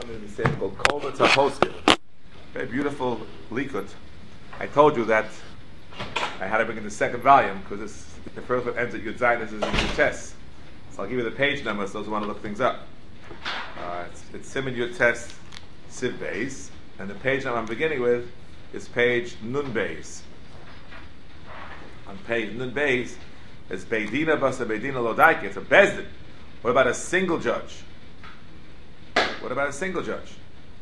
in the same called Kol Tzahoskim. Very beautiful likut. I told you that I had to bring in the second volume because the first one ends at Yud Zayin. This is in Yud Tes. So I'll give you the page numbers. Those who want to look things up. It's Siman Yud Tes Siv Beis, and the page number I'm beginning with is page Nun Beis. On page Nun Beis, it's Beidina Basa Beidina Lodaike. It's a bezdin. What about a single judge? What about a single judge?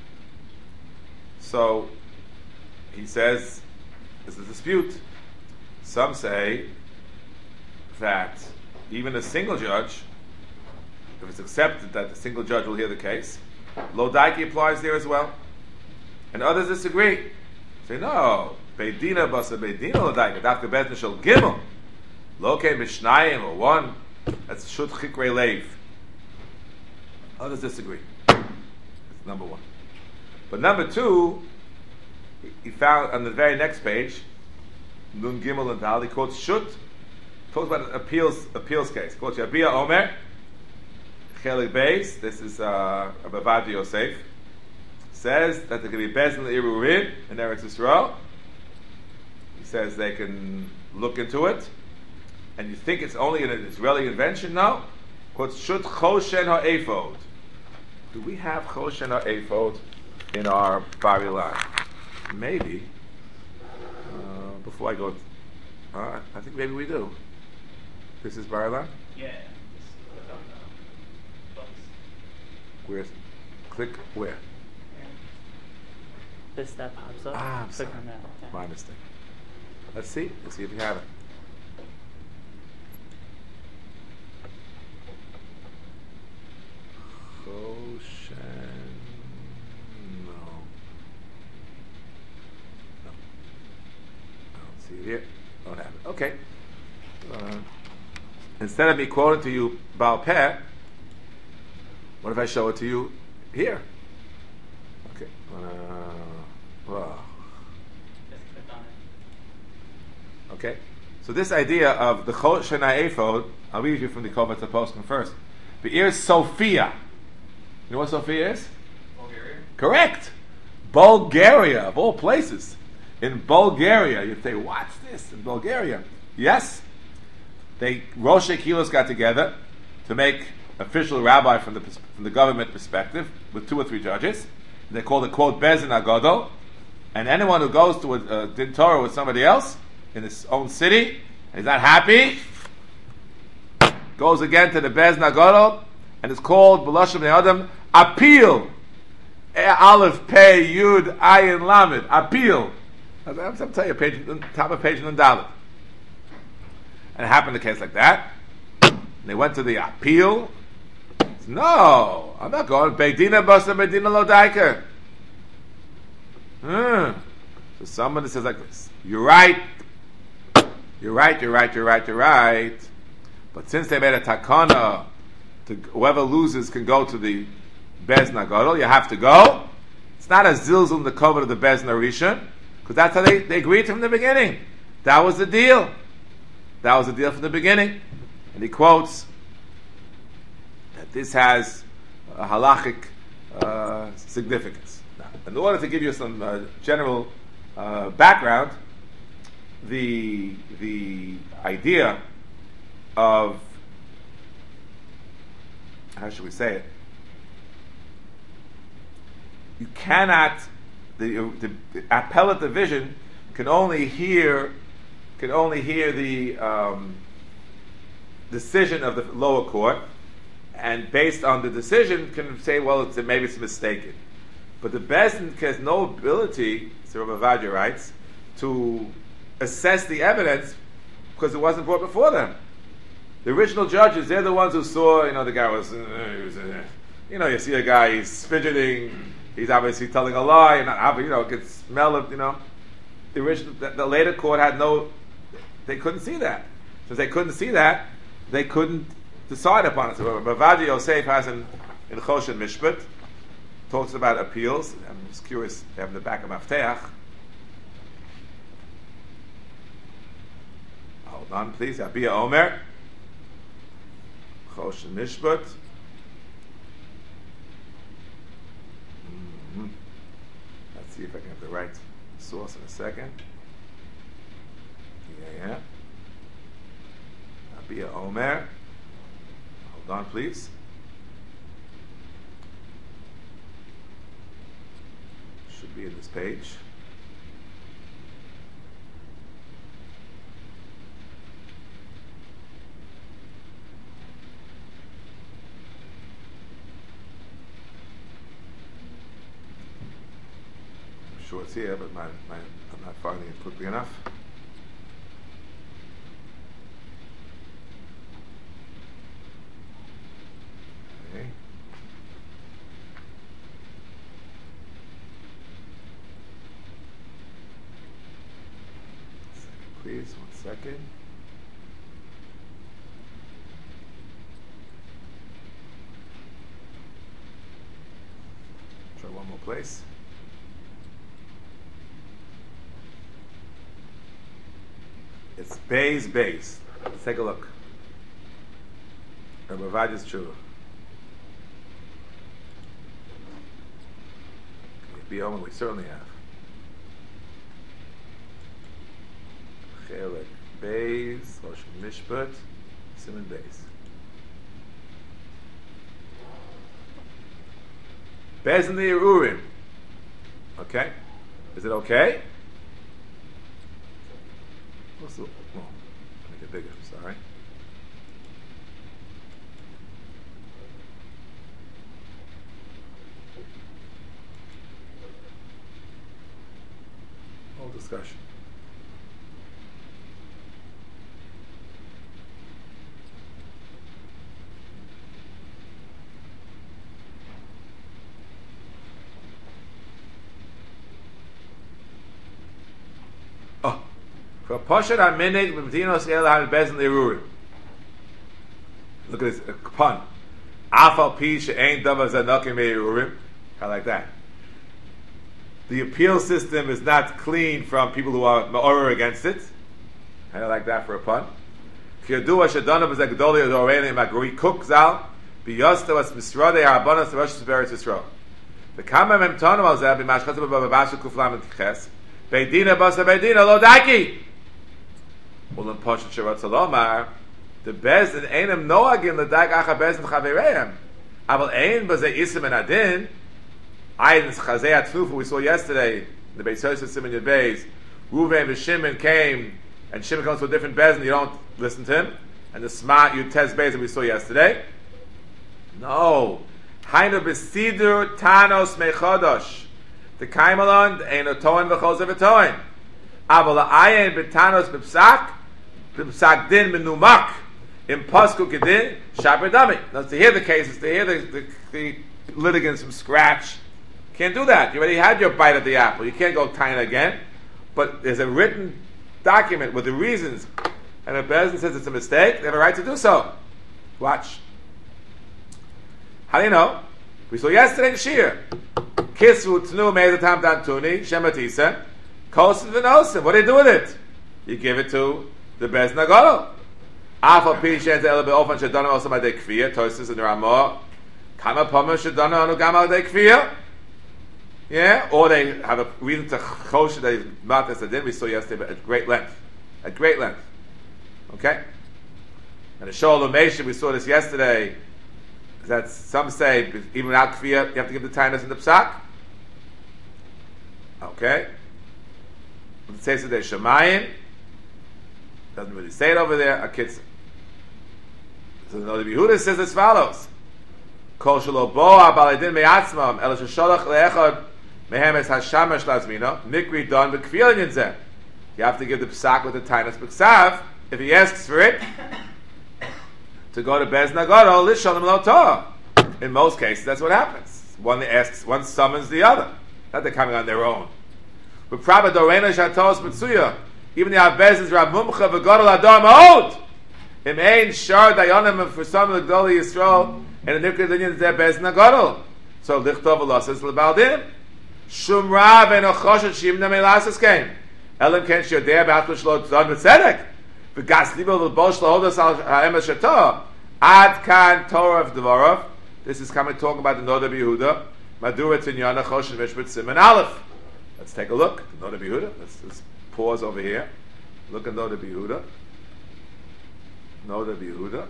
So he says there's a dispute. Some say that even a single judge, if it's accepted that the single judge will hear the case, Lodaike applies there as well. And others disagree. Say no, Beidina Basa Beidina Lodaike. Dafka Bezdin Shel Gimel. Loke Mishnayim or one. That's Shut Chikrei Leiv. Others disagree. That's number one. But number two, he found on the very next page, Nun Gimel and Dal, he quotes Shut, talks about an appeals case. Quotes Yabia Omer, Chelik Beis, this is Abavad Yosef, says that there can be Bezdin Irurin in Eretz Yisrael. He says they can look into it. And you think it's only an Israeli invention? No. Quotes Shut Choshen HaEphod. Do we have Choshen HaEphod in our Bar Ilan? Maybe. Before I go, I think maybe we do. This is Bar Ilan? Yeah. Where's? Click where? This that pops up. I'm Click sorry. on that. Yeah. My mistake. Let's see if we have it. Choshen. No. I don't see it here. Don't have it. Okay. Instead of me quoting to you Baal Peh, what if I show it to you here? Okay. Well. Just click on it. Okay. So this idea of the Choshen HaEphod, I'll read you from the Kol Tzahoskim first. Be'er Sophia. You know what Sophia is? Bulgaria. Correct. Bulgaria, of all places. In Bulgaria, you say, what's this in Bulgaria? Yes. Rosh Kilos got together to make official rabbi from the government perspective with 2 or 3 judges. They called it, quote, Bezdin Agadol. And anyone who goes to a Din Torah with somebody else in his own city and he's not happy, goes again to the Bezdin Agadol, and it's called B'Lashon Bnei Adam appeal. Aleph Pei Yud Ayin Lamed appeal. I'm telling you, top of page Nundalit. And it happened a case like that. And they went to the appeal. No, I'm not going. Beidina Basa Beidina Lodaike. So somebody says like this: You're right. You're right. But since they made a takana, whoever loses can go to the Bezdin Agadol, you have to go. It's not a zilzum the cover of the Bezdin Rishon, because that's how they agreed from the beginning. That was the deal. That was the deal from the beginning. And he quotes that this has a halachic significance. Now, in order to give you some general background, the idea of, how should we say it? You cannot, the appellate division can only hear the decision of the lower court, and based on the decision can say, well, maybe it's mistaken. But the Bezdin has no ability, Sir Rabbi writes, to assess the evidence because it wasn't brought before them. The original judges, they're the ones who saw, the guy was you see a guy, he's fidgeting, he's obviously telling a lie, and can smell it, the later court had they couldn't see that. Since they couldn't see that, they couldn't decide upon it. So Bavadi Yosef has in Choshen Mishpat, talks about appeals. I'm just curious, they have in the back of Mafteach. Hold on, please. Abia Omer. Choshen Mishpat. the right source in a second. Yeah. Abia Omer. Hold on, please. Should be in this page. I'm sure it's here, but I'm not finding it quickly enough. Okay. Please, 1 second. Try one more place. It's Bay's base. Let's take a look. Rabbi Vadi's Tshuva. Biyom, we certainly have. Chelek Beis, Rosh Mishpat, Simon Beis. Beis in the Urim. Okay? Is it okay? Also, well, make it bigger, sorry. Whole discussion. Oh, for Poshet HaMinig B'Medinos El HaBez in the Urim. Look at this pun. Afal Pi She'ein Davar Zanokim Urim. I like that. The appeal system is not clean from people who are ma'orer against it. I like that for a pun. Kiyadua Shadana B'Zagdoli Zorena Maguri Kuk Zal B'Yosta Was Misradei Ha'abanas Rosh Beretz Yisrael. The Kama Mem Tonim Al Zeh B'Mashchat B'Babashu Kuflam and Tches Beidina Basa Beidina Lo Daki. Ulam Poshet Sherat Salomar the Bezdin Einem Noagim L'Dak Acha Bezdin Chavereim Aval Ein B'Zeh Isim and Adin Ayin Chazei Atfufu we saw yesterday the Beis Yosef Simon Yud Beis Ruvain and Shimon came and Shimon comes to a different Bezdin you don't listen to him and the Smart Yud Tes Beis that we saw yesterday no Hainu B'Sidur Tanos Mechodosh the Kaimalon Ein Otoin V'Chol Zevetoin Aval Ayin B'Tanos B'Psak Din Menumak in Pasku Kedin Shabedami. Now to hear the cases, to hear the litigants from scratch, can't do that. You already had your bite at the apple. You can't go tying again. But there's a written document with the reasons, and if Bezdin says it's a mistake, they have a right to do so. Watch. How do you know? We saw yesterday in Shir. Kisvu Tnu Mezatam Dantuni Shematisa Kosin V'Nosim. What do you do with it? You give it to the Bezdin Agolo. Afal Pi Shen Zel Be'Ofan Shadana also Madei Kfiyah. Tosis and Ramah. Kama Pama Shadana Anu Gama Madei Kfiyah. Yeah, or they have a reason to chosh that is matas adin. We saw yesterday at great length, Okay, and the Sholem Meisha we saw this yesterday. That some say even without kfiyah you have to give the tainus in the psak. Okay, it says today Shemayim doesn't really say it over there. A kid. So the Yehuda says as follows: Kol shelo boa baladin me'atzmam el shesholach leechad. Mehemes hashamash lazmino nikri done but kfiyah zeh. You have to give the psak with the tainus b'ksav. If he asks for it to go to Bezdin Agoro, lishalom lo Torah. In most cases, that's what happens. One asks, one summons the other. Not they're coming on their own. But Prabha Dorena Shatos B'tsuya, even the Bezdin's Rav Mumcha v'Gadol Adar Ma'od. Im ein shar dayanim for some of the Gdoli Yisrael and the Nikri Linyan zeh Bezdin Agoro. So lichtov v'lasas l'baldim. Shum Rav and Ochoshet Shimna Melasas came. Elam Ken Shodeh B'Atlush Lo Tzad B'Tzedek. V'gas Libel L'Bosh L'Hodas Ha'emes Shator. Ad Kan Torah of Devorov. This is coming talking about the Noda B'Yehuda. Madura Tinyana Choshen Mishpat Simon Aleph. Let's take a look. Noda B'Yehuda. Let's pause over here. Look at Noda B'Yehuda. Noda B'Yehuda.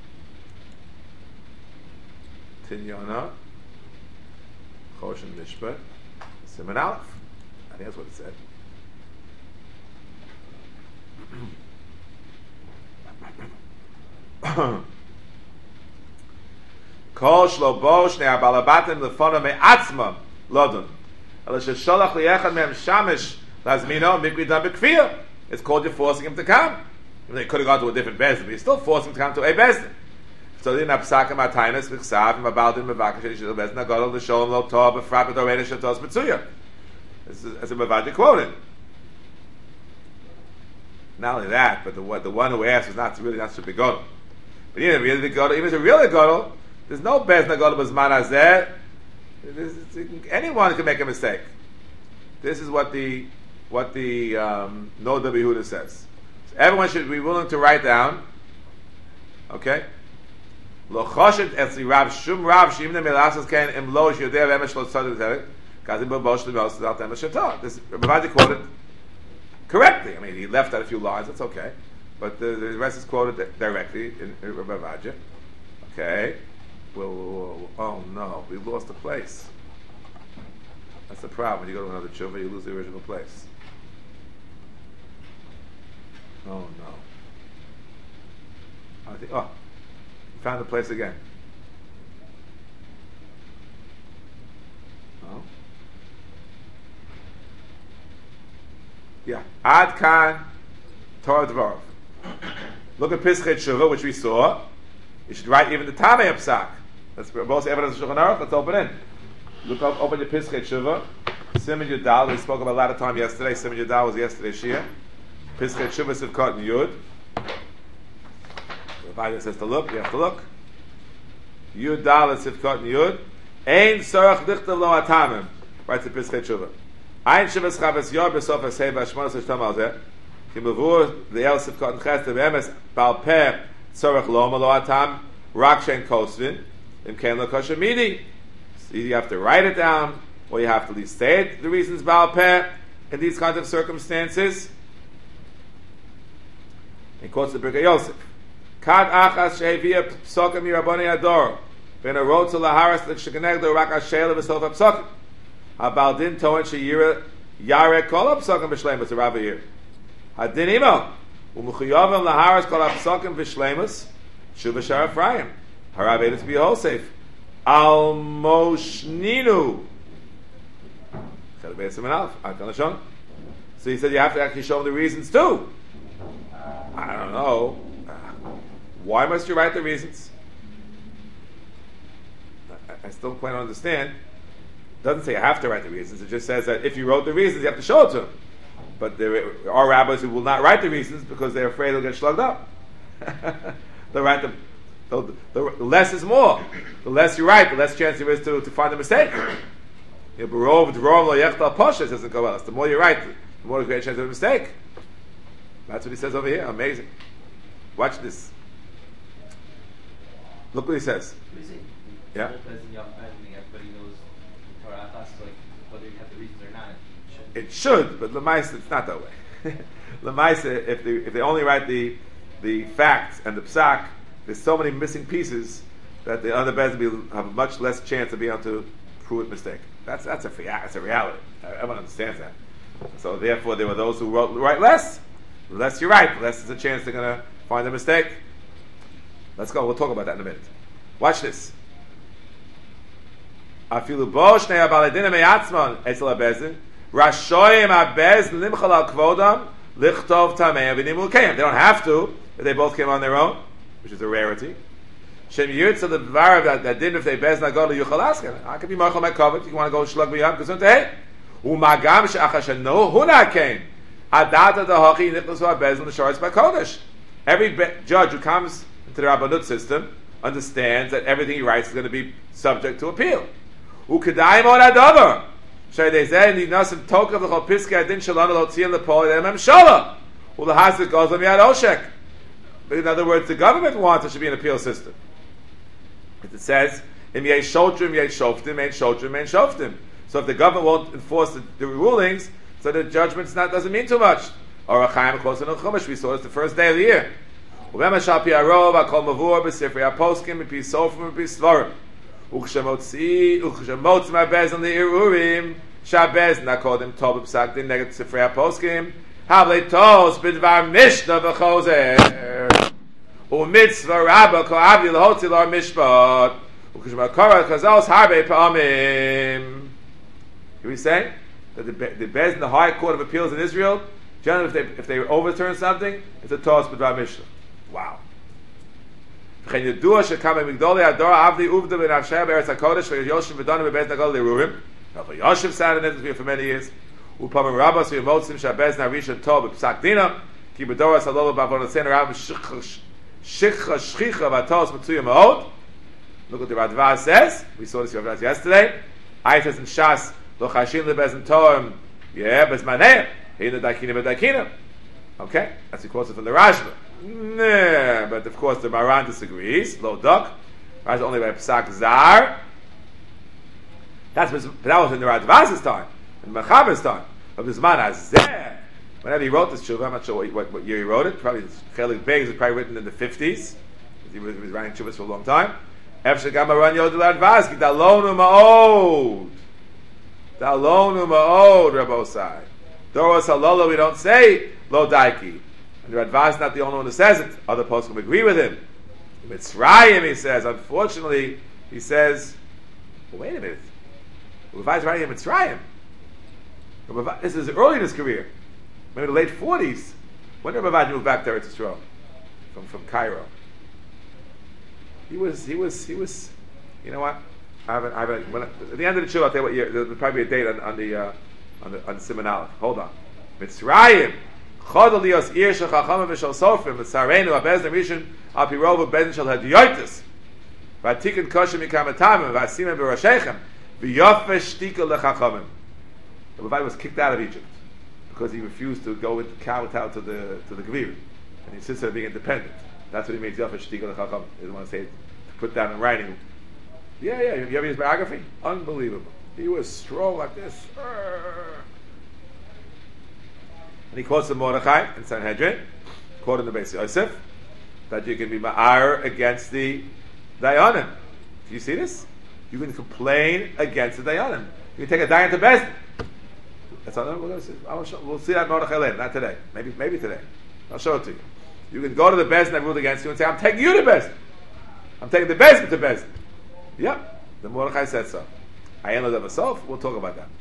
Tinyana. Choshen Mishpat. Siman Aleph. I think that's what it said. Kol shlobo shnei abalabatim lefona me'atzma lodun. Ela shesholach liechad mehem shamish lazmino mikvidam b'kfiyah. It's called you're forcing him to come. They could have gone to a different bezdin, but you're still forcing him to come to a bezdin. So then apsakim ataynas v'chsav m'abaldin m'vakash yishil bezdin agadol l'sholom lo tov b'frat b'dorena shatos b'tzuya. This is as a Mavadi quoted. Not only that, but the one who asked was not super gadol. But even really gadol, even if it's a really gadol, there's no bezdin gadol b'zman hazeh. Anyone can make a mistake. This is what the Noda B'Yehuda says. So everyone should be willing to write down. Okay. Lo choshet etzi rav shum rav shimne melasas ken im lo yodei emesh lo tzaddik zevik kazim b'bosh l'mos l'alt emesh shetah. This Ravadi quoted correctly. I mean, he left out a few lines. That's okay, but the rest is quoted directly in Ravadi. Okay. Well, oh no, we lost the place. That's the problem. When you go to another tshuva, you lose the original place. Oh no. I think. Oh, you found the place again. Oh. Yeah. Ad kan Torah Dvarov. Look at Pischei Tshuva, which we saw. You should write even the Tamei Psak. That's both evidence of Shulchan Aruch. Let's open in. Look up, open your Pischei Tshuva. Siman Yudal. We spoke about a lot of time yesterday. Siman Yudal was yesterday's Shia. Pischei Tshuva Sivkot and Yud. The Bible says to look. You have to look. Yudal is Sivkot and Yud. Ein Sorach Dichtav Lo Atamim. Writes the Pischei Tshuva. Ein Shivas Chaves Yor B'Sof HaSei B'Ashmonos Hashtam Al Zeh. Ki Mavur the El Sivkot and Chesed B'Emes Bal Peh Tzorach Loma Lo Atam Rak Shen Kosvin Im Ken Lo Kosher Midi. So you have to write it down, or you have to at least say it, the reasons Baal Peh in these kinds of circumstances. He quotes the Birkei Yosef. Kad achas she'evia psokim yiraboni ador ben a road to laharas l'shekenegdo rak ha'she'ela v'sof ha'psokim ha'bal din tohen she'yira yare kol ha'psokim v'shleimus a Rabbi here hadin imo u'muchuyovim laharas kol ha'psokim v'shleimus shu b'shar Ephraim ha'Rabbi edus b'Yosef al moshninu so he said you have to actually show them the reasons too. I don't know. Why must you write the reasons? I still don't quite understand. It doesn't say you have to write the reasons. It just says that if you wrote the reasons, you have to show it to them. But there are rabbis who will not write the reasons because they're afraid they'll get slugged up. They'll write them. The less is more. The less you write, the less chance there is to find a mistake. The more you write, the more you create a chance of a mistake. That's what he says over here. Amazing. Watch this. Look what he says. Yeah. Everybody knows Torah class, like whether you have the reasons or not. It should, but Lemaisa, it's not that way. Lemaisa, if they only write the facts and the psak, there's so many missing pieces that the other bezdin will have a much less chance of being able to prove a mistake. That's a reality. Everyone understands that. So therefore, there were those who write less. The less you write, the less there's a chance they're going to find a mistake. Let's go. We'll talk about that in a minute. Watch this. Afilu bo shnei abaladin me'atzmon etzel habezdin rashoyim habezdin limchal al kvodam lichtov tamei v'nimul kayim. They don't have to if they both came on their own, which is a rarity. Shem yirtza the dvar that didn't if they bezdin go to yuchal asken. I could be marchal my covet. You want to go shlug me up? Gesund hey. Umagam she'achashanu huna came. Adata the hachi nichnasu habezdin l'sharetz b'kodesh. Every judge who comes into the Rabbanut system understands that everything he writes is going to be subject to appeal. Ukadayim on adavar. Shei zeh ninasim tokav l'chol piskei adin shalanu lo tzion lepol yedem hamshala. Ulahasik goes on miyad oshek. In other words, the government wants there should be an appeal system. It says, Im yesh shotrim yesh shoftim, ein shotrim, ein shoftim. So if the government won't enforce the rulings, so the judgment doesn't mean too much. Or a Chaim quotes in Chumash, we saw this the first day of the year. Uvema shal pi arov akol mavur b'sifrei aposkim b'pi sofrim b'pi svarim. Uchshemotzi ma'bez on the irurim shabez nakodim tov b'psak din neged sifrei aposkim havle tos b'dvar mishnah v'chozer u'mitzvah rabba ko avli l'hotzi l'ar mishpat uchshemokara chazos harbe pa'amim. Can we say that the Bez in the High Court of Appeals in Israel, generally if they overturn something, it's a toss b'dvar mishnah. Wow. V'chein yedua shekam migdolei adora avdi uvda b'navshei b'eretz hakodesh v'yoshem v'donim b'bez nagol lerurim. Rabbi Yosef sat in it for many years. Upamim rabbos v'yomotzim shabez narisha tov b'psak dina ki b'doras halolo b'avonotzen rav shikha shchicha v'atos mitzuyah ma'od. Look what the Radva says. We saw this yesterday. Aitas and Shas lo chashin lebez toim. Yeah, bezmaneh. Heina dakina b'dakina. Okay, that's he quotes it from the Rashba. Nah, but of course the Maran disagrees. Lo dak. Rashba only by Psak Zar. That was in the Radva's time, in Mechaber's time. But Bizman Hazeh, whenever he wrote this Shuvah, I'm not sure what year he wrote it. Probably Chelik Beis was probably written in the 50s. He was writing Shuvahs for a long time. Efshar Gam Maran Yod Radvaz ki dalonu ma'od. Dalonu ma'od, Rabbosai. Doros halolo, we don't say lo daiki. And the Radvaz is not the only one who says it. Other posts will agree with him. Mitzrayim, he says. Unfortunately, he says, well, wait a minute. Ravai's writing in Mitzrayim. This is early in his career. Maybe the late 40s. When did Ravai move back to Eretz Yisrael? From Cairo. He was, you know what? At the end of the show, I'll tell you what year. There'll probably be a date on the Siman Aleph. Hold on. Mitzrayim. Chod aliyos ir shel chachamim v'shel sofrim v'tzarenu abez nerishin al pi rov v'bezin shel hadyotis v'atikin kosher mikamatamim v'asimim v'roshechem v'yofesh shtika lechachamim. The Ravai was kicked out of Egypt because he refused to go with kowtow to the Gvir, and he insisted on being independent. That's what he means yofesh shtika lechachamim. He doesn't want to say it, to put down in writing. Yeah. You ever his biography? Unbelievable. He was strong like this. And he quotes the Mordechai in Sanhedrin, quoting the Beis Yosef, that you can be ma'ar against the Dayanim. Do you see this? You can complain against the Dayanim. You can take a Dayan to Bezdin. That's all we're going to see. We'll see that Mordechai later, not today. Maybe today. I'll show it to you. You can go to the Bezdin that ruled against you and say, I'm taking you to Bezdin. I'm taking the Bezdin to Bezdin. Yep, the Mordechai said so. Ayin lo Devasof, we'll talk about that.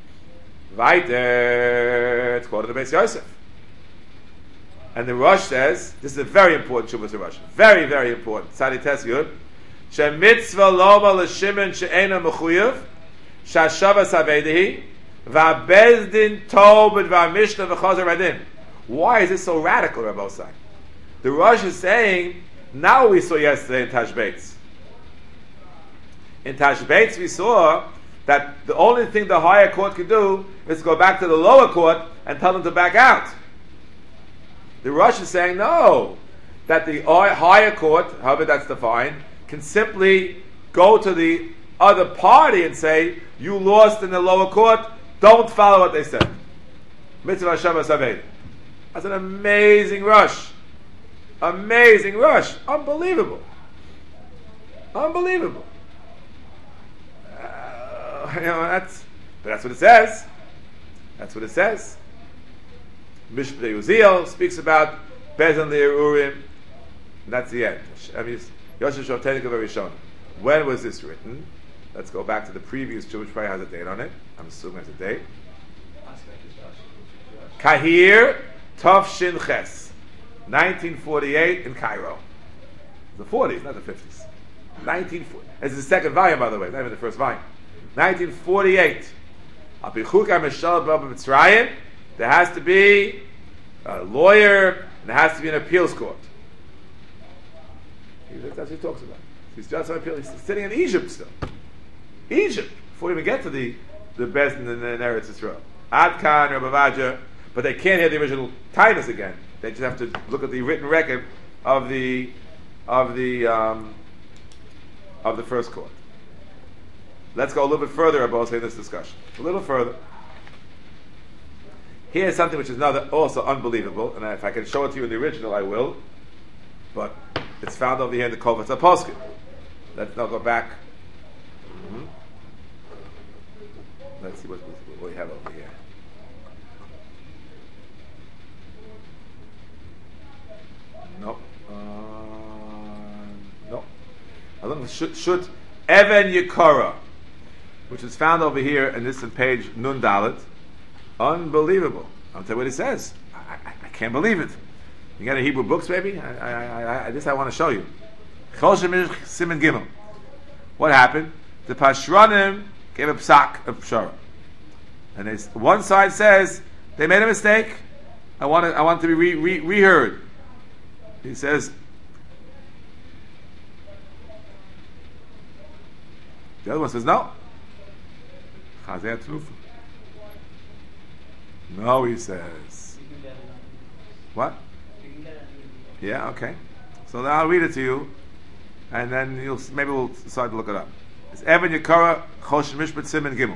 Weiter, it's quoted the Beis Yosef. And the Rosh says, this is a very important Shuvah to Rosh. Very, very important. Tzadi Tes Yud. She mitzvah loma l'shimon she'ena mechuyev, sha'shavas havedehi, va'bezdin tov b'dvar mishnah v'chozer radin. Why is this so radical, Rabbi Osai? The Rosh is saying, now we saw yesterday in Tashbetz. In Tashbetz we saw that the only thing the higher court could do is to go back to the lower court and tell them to back out. The Rosh is saying no, that the higher court, however that's defined, can simply go to the other party and say, you lost in the lower court, don't follow what they said. Mitzvah Shabbat Saved. That's an amazing Rosh. Amazing Rosh. Unbelievable. Unbelievable. That's what it says. That's what it says. Mishpei Uziel speaks about Bezin Le'erurim, and that's the end. I mean, Yosef Shavtenik of Arishon. When was this written? Let's go back to the previous Jew, which probably has a date on it. I'm assuming it's a date. Kahir Tov Shin Ches, 1948 in Cairo. The 40s, not the 50s. 1940. This is the second volume, by the way, not even the first volume. 1948. There has to be a lawyer, and there has to be an appeals court. That's what he talks about. He's just on appeal. He's sitting in Egypt still. Egypt, before we even get to the Bezdin in Eretz Yisrael. Adkan, Rabbi Vaja, but they can't hear the original Titus again. They just have to look at the written record of the first court. Let's go a little bit further about in this discussion. A little further. Here's something which is also unbelievable, and if I can show it to you in the original, I will. But it's found over here in the Kovetz HaPoskim. Let's now go back. Let's see what we have over here. No. No. I look Shut Even Yekara, which is found over here, and this is page Nun Dalet. Unbelievable. I'll tell you what it says. I can't believe it. You got a Hebrew books, baby? I want to show you. Chol Shemish Siman Gimel. What happened? The Pashranim gave a psak of pshara, and one side says they made a mistake. I want it to be reheard. He says. The other one says no. Chazei Tnufa. No, he says. What? Yeah, okay. So now I'll read it to you, and then maybe we'll decide to look it up. It's Even Yekara Choshen Mishpat Siman Gimel.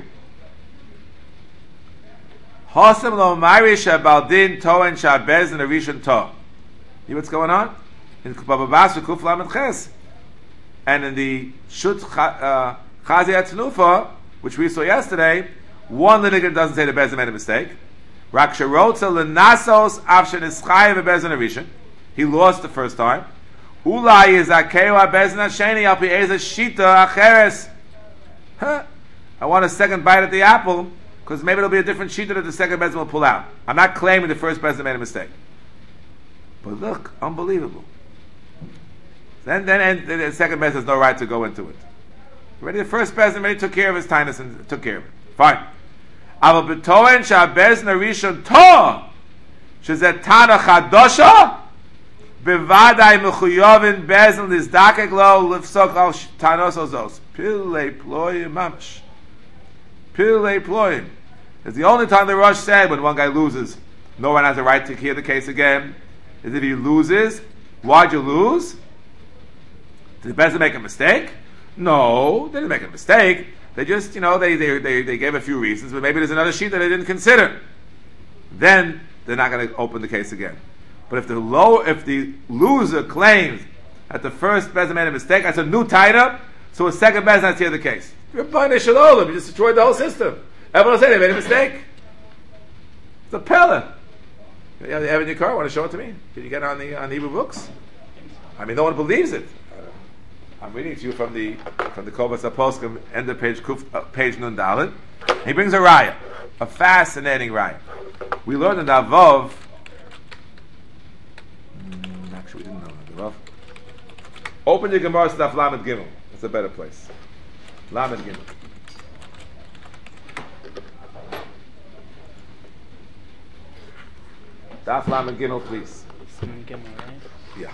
Hosem lo Mayrish Abaldin Toen Shabez and Arishon To. See what's going on? In Bababas Kuf Lamed Ches, and in the Shut Chazei Tnufa, which we saw yesterday, one litigant doesn't say the Bezin made a mistake. Raksharotza lenasos afshen ischay v'bezin arishin. He lost the first time. Ulai is akeu abezin hasheni al pi eza shita acheres. I want a second bite at the apple because maybe it'll be a different shita that the second bezin will pull out. I'm not claiming the first bezin made a mistake, but look, unbelievable. Then the second bezin has no right to go into it. Already the first bezin already took care of his tinus and took care of it. Fine. Aber betoen shabezn arishon to shezet tana chadosha bevadai mechuyovin bezn lizdakek lo lifsok al tanos ozos pilei ployim mamash pilei ployim. It's the only time the Rosh said when one guy loses, no one has a right to hear the case again. Is if he loses. Why'd you lose? Did the bezn make a mistake? No, they didn't make a mistake. They just, they gave a few reasons, but maybe there's another sheet that they didn't consider. Then they're not going to open the case again. But if the loser claims that the first bezin made a mistake, that's a new tie-up, so a second bezin has to hear the case. You're buying shalom. You just destroyed the whole system. Everyone will say they made a mistake. It's a pella. You have it in your car? Want to show it to me? Can you get it on the Hebrew books? I mean, no one believes it. I'm reading to you from the Kovetz HaPoskim, end of page Nun Dalet. He brings a raya, a fascinating raya. We learned in the Avov. Actually, we didn't know the Avov. Open your Gemara Daf Lamed Gimel. It's a better place. Lamed Gimel. Daf Lamed Gimel, please. Gimel, right? Yeah.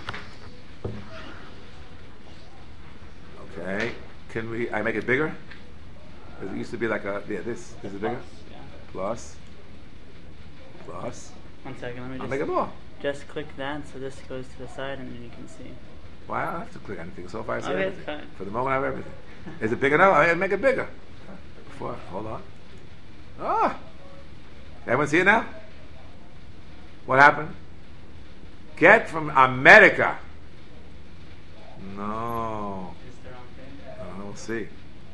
Okay, can I make it bigger? It used to be like this. Is it bigger? Yeah. Plus. 1 second, let me I'll make it more. just click that so this goes to the side and then you can see. Well, I don't have to click anything. So far I see Okay, everything. fine. For the moment I have everything. Is it big enough? I'll make it bigger. Hold on. Everyone see it now? What happened? Get from America. No. Is the wrong thing? We'll see.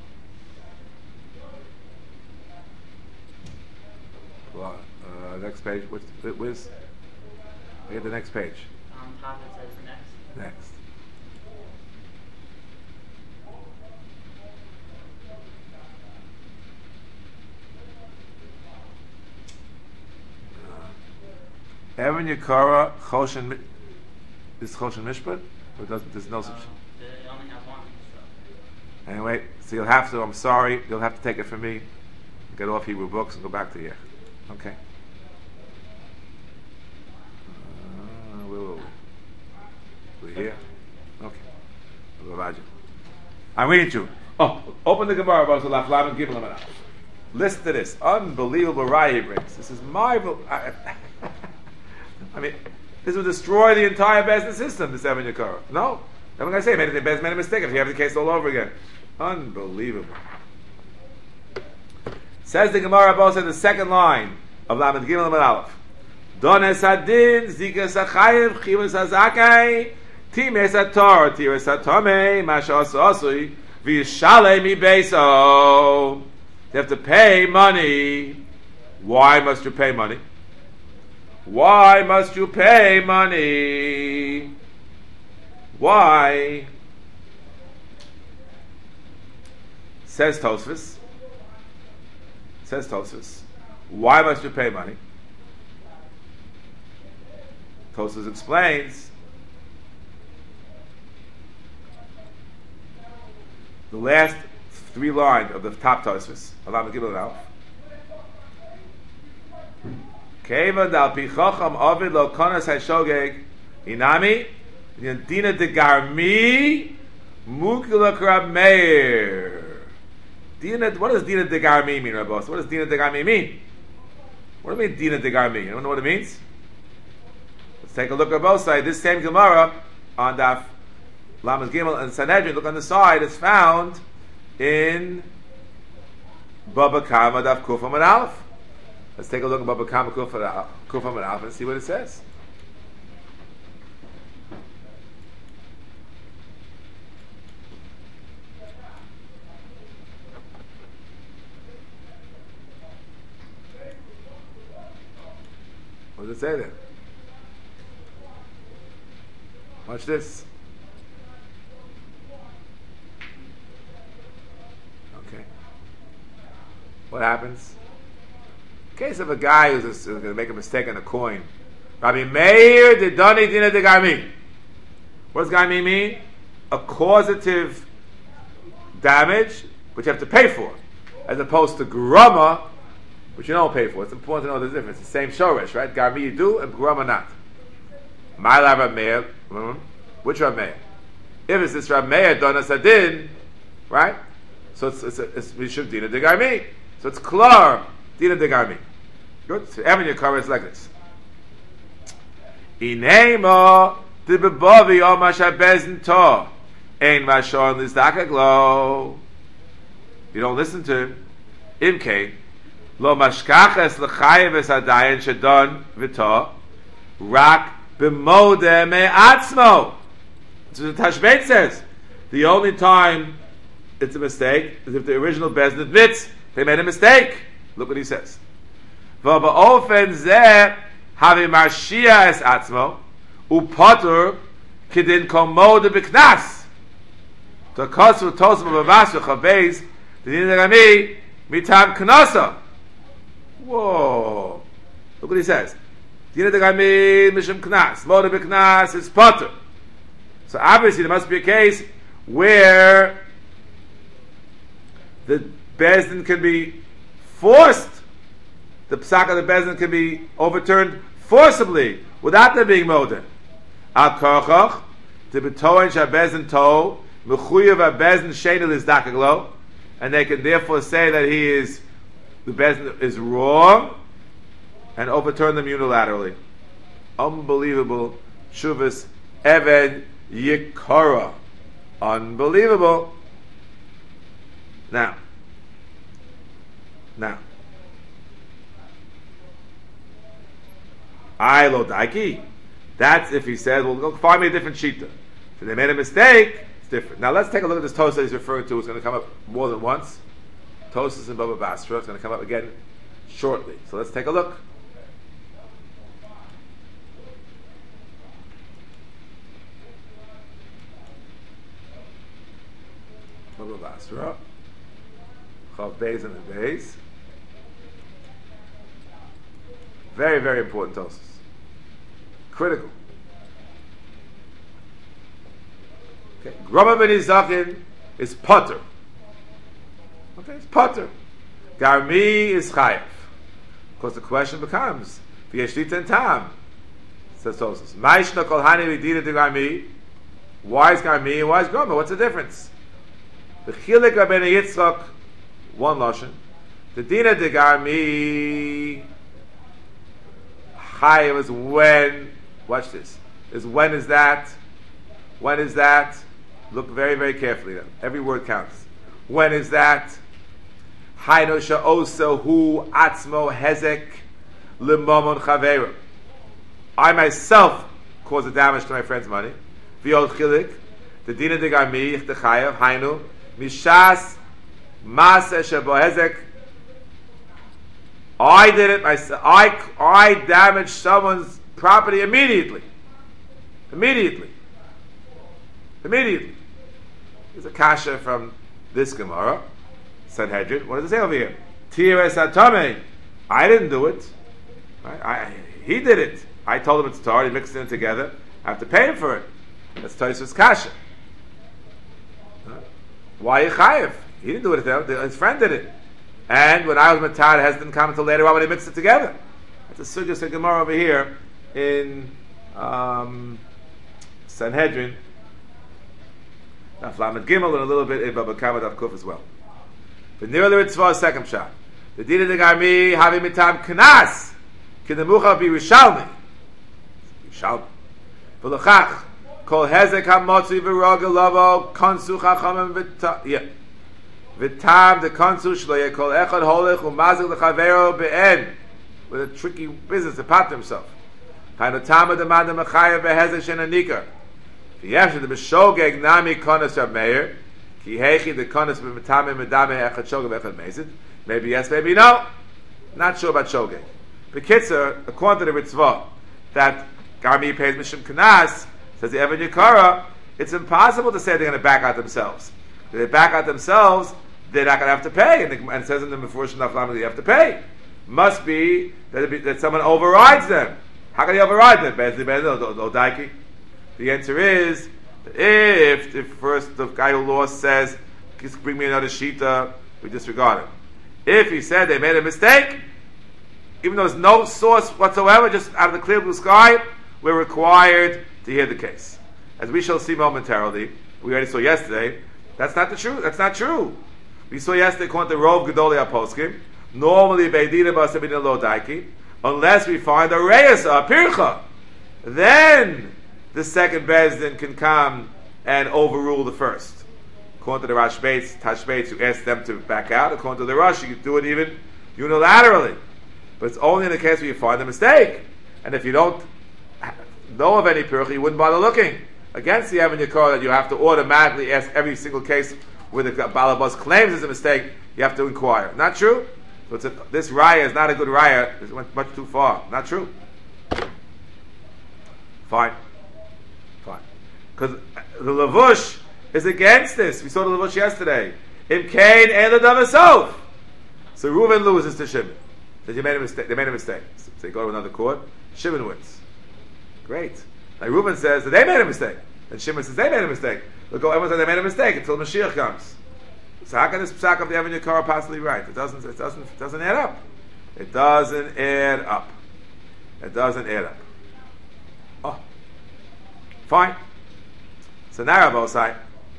Well, next page. Where's? I get the next page. On top it says next. Next. Evan Yakara Choshen is Choshen Mishpat? Or there's no such? They only have one. So. Anyway, so you'll have to, I'm sorry, you'll have to take it from me, get off Hebrew books and go back to here. Okay? Where were we? We're here? Okay. I'm reading to you. Open the Gemara about the Laflam and Gimel Amanah. Listen to this. Unbelievable raya he brings. This is marvelous. I mean, this will destroy the entire business system, this Evan Yakara. No. I'm going to say, made a mistake if you have the case all over again. Unbelievable. Says the Gemara both in the second line of Lamed Gimel Lamed Aleph. Dones Adin, Zikas Achayev, Chivas Azakai, Times Ator, Tiras Atome, Masha Asosui, Vishale Mi Beso. You have to pay money. Why must you pay money? Why must you pay money? Why? Says Tosfos. Why must you pay money? Tosfos explains the last three lines of the top Tosfos. Allow me to give it out. Keva dal pi chacham avid lo konas hashogeg inami dina de garmi mukila krab meir. Dina, what does Dina de Garmi mean, Rabbi? What does Dina de Garmi mean? What do you mean Dina de Garmi? You don't know what it means? Let's take a look at both sides. This same Gemara on Daf Lamed Gimel and Sanhedrin, look on the side, it's found in Baba Kama Daf Kufam and Aleph. Let's take a look at Baba Kama Kufam and Aleph and see what it says. What does it say there? Watch this. Okay. What happens? In case of a guy who's going to make a mistake on a coin. Rabbi Meir Didani Dina de Garmi. What does Garmi mean? A causative damage which you have to pay for, as opposed to Grama, which you don't pay for. It's important to know the difference. It's the same shoresh, right? Garmi you do, and Grama not. My Rav Meir, which Rav Meir? If it's this Rav Meir, Donas Adin, right? So it's we should Dina de Garmi. So it's Klar, Dina de Garmi. Good? So every cover is like this. Inema de Bebavi o Masha Bezin To. Ein Mashon Lizdakaglo. You don't listen to him. Imke. Lo mashkaches l'chayev es hadayin shadon v'to rak b'modeh me'atzmo. So the Tashbet says the only time it's a mistake is if the original Bezdin admits they made a mistake. Look what he says. V'ba'ofen zeh havi marshia es atzmo u'potur kidin komodeh b'knas. To kosu tosma b'vas v'chabeis the dinagami mitam knasa. Whoa! Look what he says. Dina de Garmi mishum knas. Moda b'knas is potter. So obviously there must be a case where the bezdin can be forced. The psak of the bezdin can be overturned forcibly without there being moda. Al korchoch to betoin shabezdin to mechuyev abezdin shenel is dakaglo, and they can therefore say that the bezdin is wrong and overturn them unilaterally. Unbelievable. Shuvas Even Yikara. Unbelievable. Now. I lo daiki. That's if he says, well, go find me a different shita. So they made a mistake, it's different. Now let's take a look at this Tosas he's referring to. It's going to come up more than once. Tosas and Baba Basra. It's going to come up again shortly. So let's take a look. Baba Basra. Chav Beis and the Beis. Very, very important Tosas. Critical. Okay. Grama ben Izakin is potter. Okay, it's potter. Garmi is chayav. Of course, the question becomes, v'yeshlit and tam. Says Tosas. Ma'ishna kol hani v'dina de Garmi. Why is Garmi and why is Grama? What's the difference? The chilik Rabbeinu Yitzchak, one lashon. The dina de Garmi chayav is when. Watch this. When is that? When is that? Look very, very carefully. Every word counts. When is that? Hainu she'osa hu atzmo hezek limamon chaveru. I myself cause the damage to my friend's money. V'yod chilik, the dina degami ich dechayev hainu mishas mas shebo hezek. I did it myself. I damaged someone's property immediately. Immediately. There's a kasha from this Gemara, Sanhedrin. What does it say over here? Tires atame. I didn't do it. He did it. I told him it's tar. He mixed it together. I have to pay him for it. That's Tosfos kasha. Why Chayev? He didn't do it. His friend did it. And when I was matar, it hasn't come until later on when they mixed it together. That's a sugya Gemara over here in Sanhedrin. Lamed Gimel and a little bit in Baba Kama Daf Kuf as well. But near the Ritzvah, second shot. The Dina de Garmi having mitam knas kinemucha be Rishalmi. V'lechach kol hezek hamotzi v'rog elavo konsu chachamim v'tam the konsu shlo yekol echad holech u'mazik l'chavero be'en, with a tricky business to pat himself. Hainu tama demanda mechayev behezek shenanikar. V'yevshe the b'shogeg nami konas Rav Meir ki hechi the konas b'metame medame echad shogeg echad mezid. Maybe yes, maybe no. Not sure about shogeg. B'kitzer, according to the Ritzvah, that Garmi pays Mishum Kanas, says the Evan Yikara, it's impossible to say they're going to back out themselves. If they back out themselves, they're not going to have to pay. And it says in the Mefurish Naflam they have to pay. Must be that someone overrides them. How can he override them? The answer is, if first the guy who lost says, just bring me another shita, we disregard him. If he said they made a mistake, even though there's no source whatsoever, just out of the clear blue sky, we're required to hear the case. As we shall see momentarily, we already saw yesterday, that's not the truth. That's not true. We saw yesterday, according to Rov Gedolei HaPoskim, normally Beidina B'Asabina Lo Daiki, unless we find a Reyes, a Pircha, then the second Bezdin can come and overrule the first. According to the Tashbeitz, you ask them to back out. According to the Rosh, you can do it even unilaterally. But it's only in the case where you find a mistake. And if you don't know of any Pircha, you wouldn't bother looking. Against the Evan Yikar, that you have to automatically ask every single case where the Balabas claims is a mistake, you have to inquire. Not true? So this raya is not a good raya. It went much too far. Not true. Fine. Because the Lavush is against this. We saw the Lavush yesterday. Im Kain and the Davasov. So Reuven loses to Shimon. Says you made a mistake. They made a mistake. So they go to another court. Shimon wins. Great. Like Reuven says that they made a mistake. And Shimon says they made a mistake. Look, everyone says they made a mistake until Mashiach comes. So how can this psak of the Evan Yikar possibly right? It doesn't add up. It doesn't add up. It doesn't add up. Oh. Fine. So now Rabosai,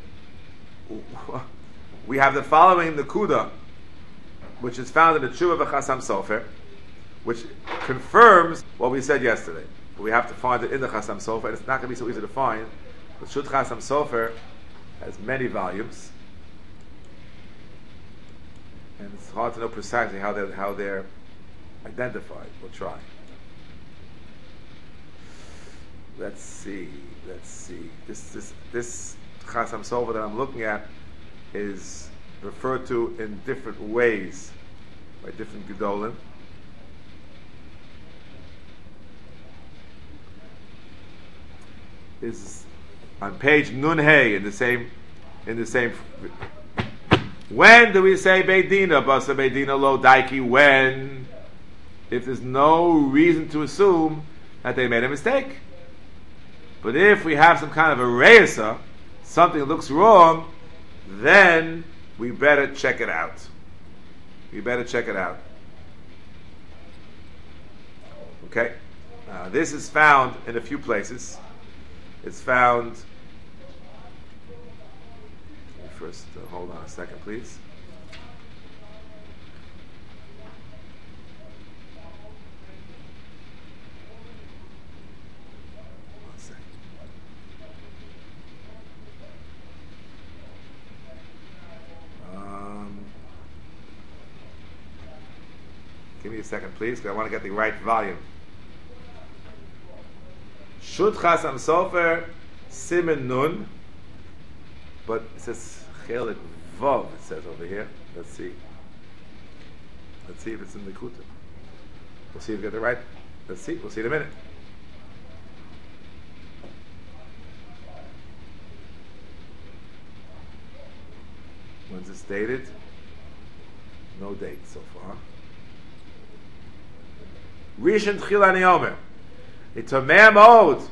we have the following Nakuda, which is found in the Tshuva B'Chasam Sofer, which confirms what we said yesterday. But we have to find it in the Chasam Sofer, and it's not going to be so easy to find. The Shut Chasam Sofer has many volumes, and it's hard to know precisely how they're identified. We'll try. Let's see. This Chasam Sofer that I'm looking at is referred to in different ways by different Gedolim. Is on page Nun Hey in the same. When do we say Beidina Basa Beidina Lo Daiki? When, if there's no reason to assume that they made a mistake. But if we have some kind of a reisa, something looks wrong, then we better check it out. Okay? This is found in a few places. It's found... First, hold on a second, please. Give me a second, please, because I want to get the right volume. Shut Chasam Sofer Simen Nun, but it says Chelik Vav. It says over here. Let's see. Let's see if it's in the Kuta. We'll see if we get it right. Let's see. We'll see in a minute. When's it stated? No date so far. Rishon Tchila Ani Omer. It's a mea mod.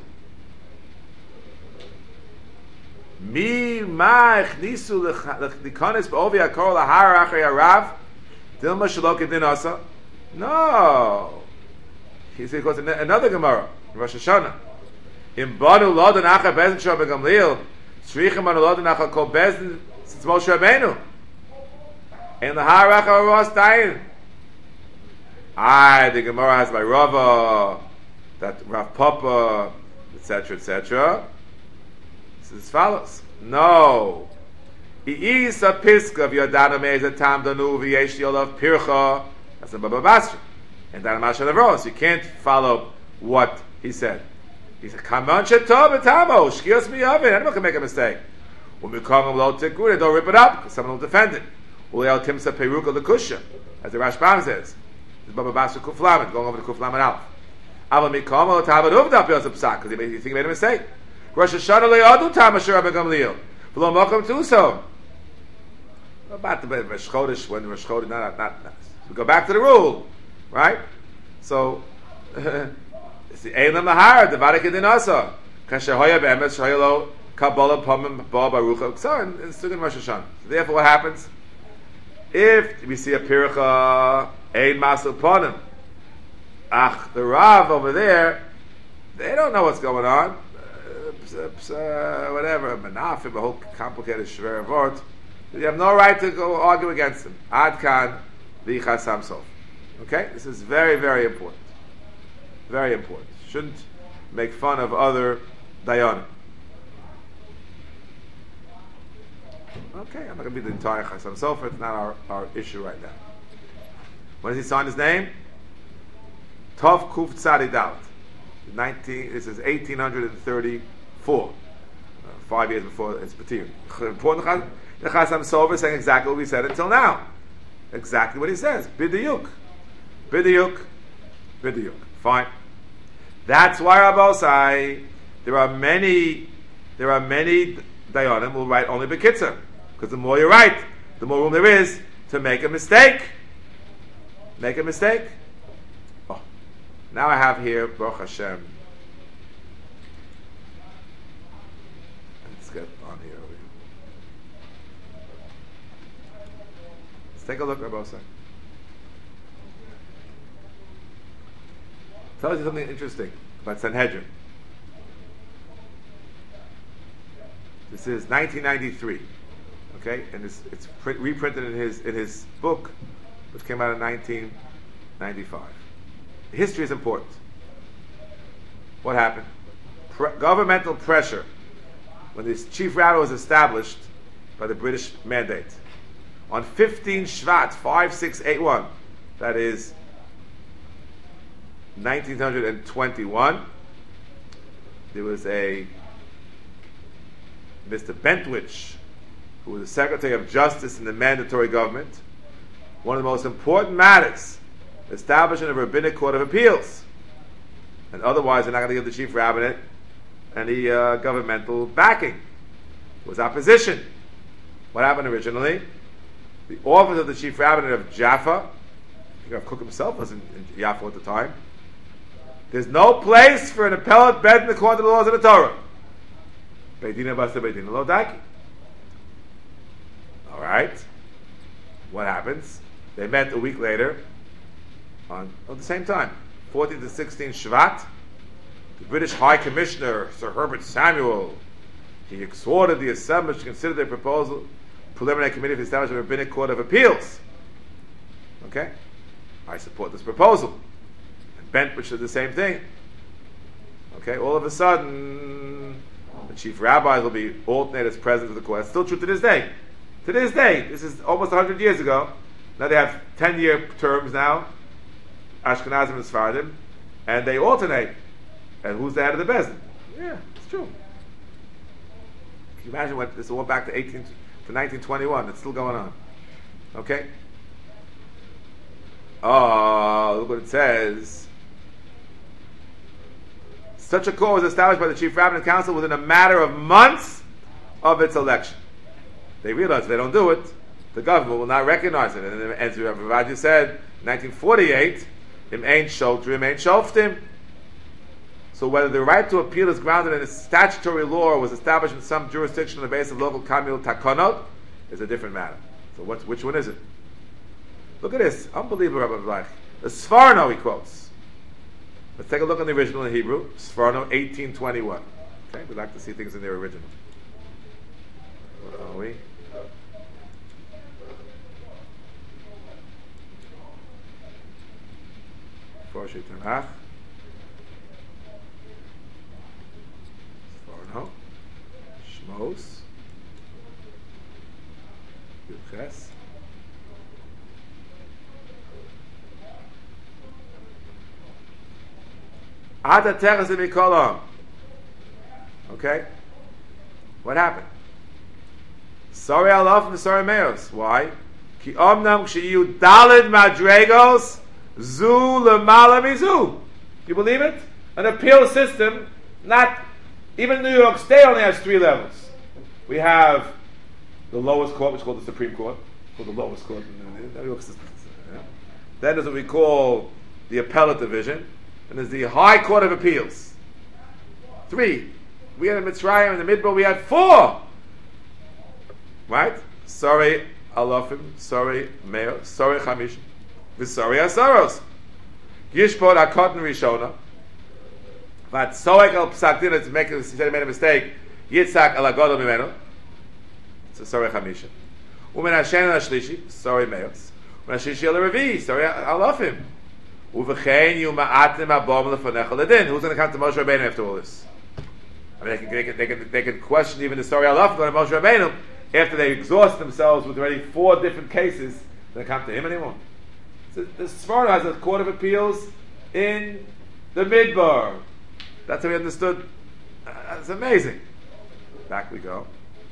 Mi ma echnisu l'konis b'ovi hakor lahar achrei harav dilma shelo kedin asa. No. He goes another Gemara, Rosh Hashanah. Im banu lodan acha bezin shor begamliel, tzrichem banu lodan acha kol bezin since Moshe Rabbeinu. And the har acha haras dayin. The Gemara has by Rava, that Rav Papa, etc., etc. This is as follows. No. Iisa piska of Yodana Meza Tam Danu V'yesh Yolav Pircha. That's in Baba Basra. And Dana Masha Navros. You can't follow what he said. He said, Kaman Shetov Etamo, Shkios Miyavin. Anyone can make a mistake. When we call him Lo Tikun, don't rip it up, because someone will defend it. Uleo Timsa Peruka Lekusha, as the Rashbam says. It's Baba Basra Kuflamet, going over to Kuflamet Alf. Aval Mikamo Tabat Uvda Yosef Psak, because you think he made a mistake. Rosh Hashanah Le'adu Tamashur Rabbi Gamliel. V'lo Mokum Tuso. About the Rosh Chodesh, when Rosh Chodesh, not. We go back to the rule, right? So, it's the Eilam Lahar, the Vadik Edin Asa. Kashahoya Be'emes Shaylo Kabbalah Pamim Ba Baruch. So, in Sugan Rosh Hashanah. So therefore, what happens? If we see a Pircha, Ein Masul Ponim, the Rav over there, they don't know what's going on. Whatever, Menafim, a whole complicated Shver Vort. You have no right to go argue against him. Ad Kan, the Chasam Sof. Okay? This is very, very important. Very important. Shouldn't make fun of other Dayanim. Okay, I'm not going to be the entire Chasam Sof. It's not our issue right now. When does he sign his name? Tov Kuf Tzadi Dalet. This is 1834. 5 years before it's Patir. Important. The Chasam Sofer is saying exactly what we said until now. Exactly what he says. Bidiyuk. Fine. That's why Rabbosai, there are many Dayanim who write only Bekitzer. Because the more you write, the more room there is to make a mistake. Oh. Now I have here, Baruch Hashem. Let's get on here. Let's take a look, Rabbosai. Tells you something interesting about Sanhedrin. This is 1993, okay, and it's reprinted in his book, which came out in 1995. History is important. What happened? Governmental pressure when this chief rabbi was established by the British mandate on 15 Shvat 5681. That is 1921, there was a Mr. Bentwich, who was the Secretary of Justice in the mandatory government. One of the most important matters, establishing a rabbinic court of appeals. And otherwise, they're not going to give the chief rabbinate any governmental backing. It was opposition. What happened originally? The office of the chief rabbinate of Jaffa, I think Cook himself was in Jaffa at the time. There's no place for an appellate bed according to the laws of the Torah. Beidina basta beidina lo daki. All right. What happens? They met a week later, at the same time, 14 to 16 Shvat. The British High Commissioner, Sir Herbert Samuel, he exhorted the Assembly to consider their proposal, preliminary committee to establish a rabbinic court of appeals. Okay, I support this proposal. Bentwich did the same thing. Okay, all of a sudden, the chief rabbis will be alternated as president of the court. That's still true to this day. To this day, this is almost 100 years ago. Now they have 10-year terms now. Ashkenazim and Sephardim, and they alternate. And who's the head of the Bezdin? Yeah, it's true. Can you imagine what this all back to 1921? It's still going on. Okay. Oh, look what it says. Such a court was established by the chief rabbinic council within a matter of months of its election. They realized if they don't do it, the government will not recognize it. And as Ravaji said, 1948, im ein shotrim, ein shoftim. So whether the right to appeal is grounded in a statutory law or was established in some jurisdiction on the basis of local communal takonot is a different matter. So which one is it? Look at this. Unbelievable, Rabbi Bleich. The Sforno he quotes. Let's take a look in the original in Hebrew. Sforno 1821. Okay, we'd like to see things in their original. Where are we? Forshei Tanakh. Sforno. Shmos. Yuches. Okay? What happened? Sorry Allah and sorry Meos. Why? Ki omnam kshiyu dalid madregos zu lemala mizu. You believe it? An appeal system, not even New York State only has 3 levels. We have the lowest court, which is called the Supreme Court, called the lowest court in the New York system. Yeah. Then there's what we call the appellate division. And there's the High Court of Appeals. 3. We had in Mitzrayim, in the Midbar, we had 4. Right? Sorry Alofim, sorry Meo, sorry Chamish, sorry Asaros. Yishpod HaKotten Rishona. But Soek El Psakdin, he said he made a mistake. Yitzhak El Agodol Mimeno. So sorry Chamisha. Umen Hashem El Shlishi, sorry Meos. Umen Hashishi El Revi, sorry Alofim. Who's going to come to Moshe Rabbeinu after all this? I mean, they can question even the story Allah of Moshe Rabbeinu after they exhaust themselves with already 4 different cases. They come to him anymore. So the Sforno has a court of appeals in the Midbar. That's how we understood. That's amazing. Back we go.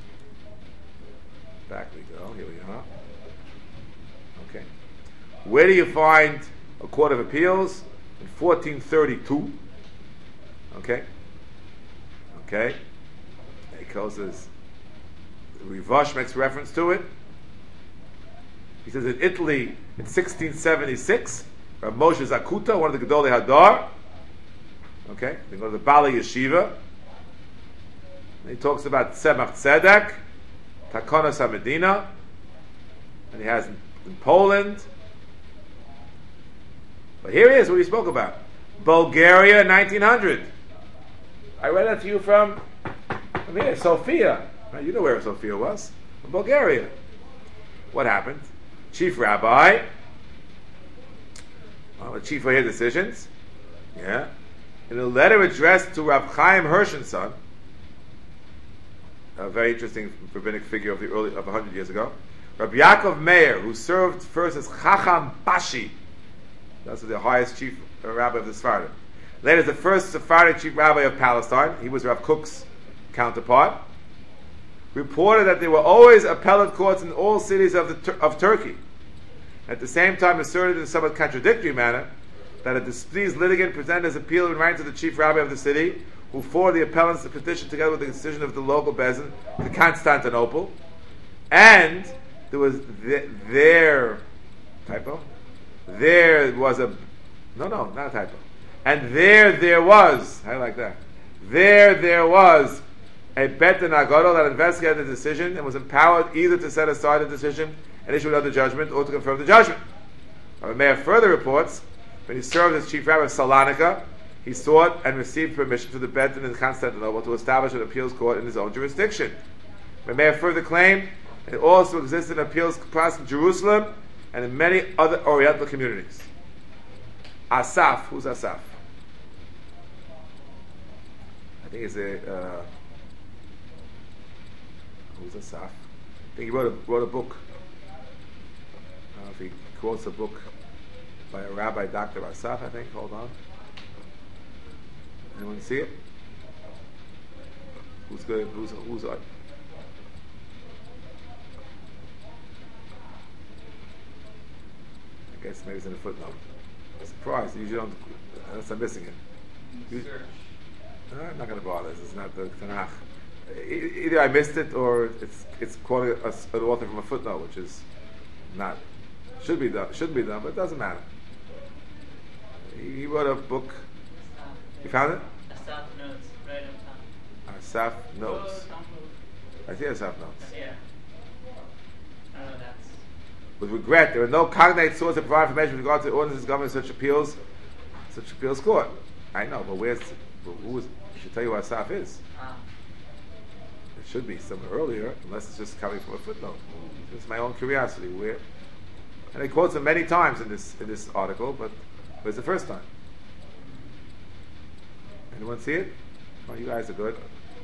Here we are. Okay. Where do you find a court of appeals? In 1432. Okay. Because Rivash makes reference to it. He says in Italy in 1676, Rav Moshe Zakuta, one of the Gedolei Hadar. Okay, they go to the Bala Yeshiva. And he talks about Tzemach Tzedek, Takonos HaMedina, and he has in Poland. But here he is, what he spoke about. Bulgaria, 1900. I read that to you from here, Sofia. You know where Sofia was. From Bulgaria. What happened? Chief Rabbi, the chief of his decisions, in a letter addressed to Rav Chaim Hirschen's son, a very interesting rabbinic figure of 100 years ago, Rabbi Yaakov Meir, who served first as Chacham Bashi, that's the highest chief rabbi of the Sephardim. Later, as the first Sephardic chief rabbi of Palestine, he was Rav Kook's counterpart, reported that there were always appellate courts in all cities of Turkey. At the same time, asserted in a somewhat contradictory manner that a displeased litigant presented his appeal in writing to the chief rabbi of the city, who forwarded the appellant's petition together with the decision of the local Bezdin to Constantinople, and there was there was a not a typo, and there was, I like that, there was a Bet Din Agadol that investigated the decision and was empowered either to set aside the decision and issue another judgment or to confirm the judgment. Rabbi Meir further reports, when he served as chief rabbi of Salonika, he sought and received permission from the Bet Din in Constantinople to establish an appeals court in his own jurisdiction. Rabbi Meir further claimed it also existed an appeals process in Jerusalem and in many other Oriental communities. Asaf, who's Asaf? I think it's who's Asaf? I think he wrote a book. I don't know if he quotes a book by a Rabbi Dr. Asaf, I think. Hold on. Anyone see it? Who's good? Who's on? I guess maybe it's in a footnote. I'm surprised. You usually don't, unless I'm missing it. I'm not going to bother. This is not the Tanakh. Either I missed it, or it's quoting an author from a footnote, which is not shouldn't be done, but it doesn't matter. He wrote a book. You found it? Asaf notes, right on top. Asaf notes. Oh, don't move. I see Asaf notes. Yeah. I don't know that's. With regret, there are no cognate source that provide information with regard to ordinances governing such appeals court. I know, but who is? I should tell you what Asaf is. It should be somewhere earlier, unless it's just coming from a footnote. It's my own curiosity. And he quotes him many times in this article, but it's the first time. Anyone see it? Oh, you guys are good.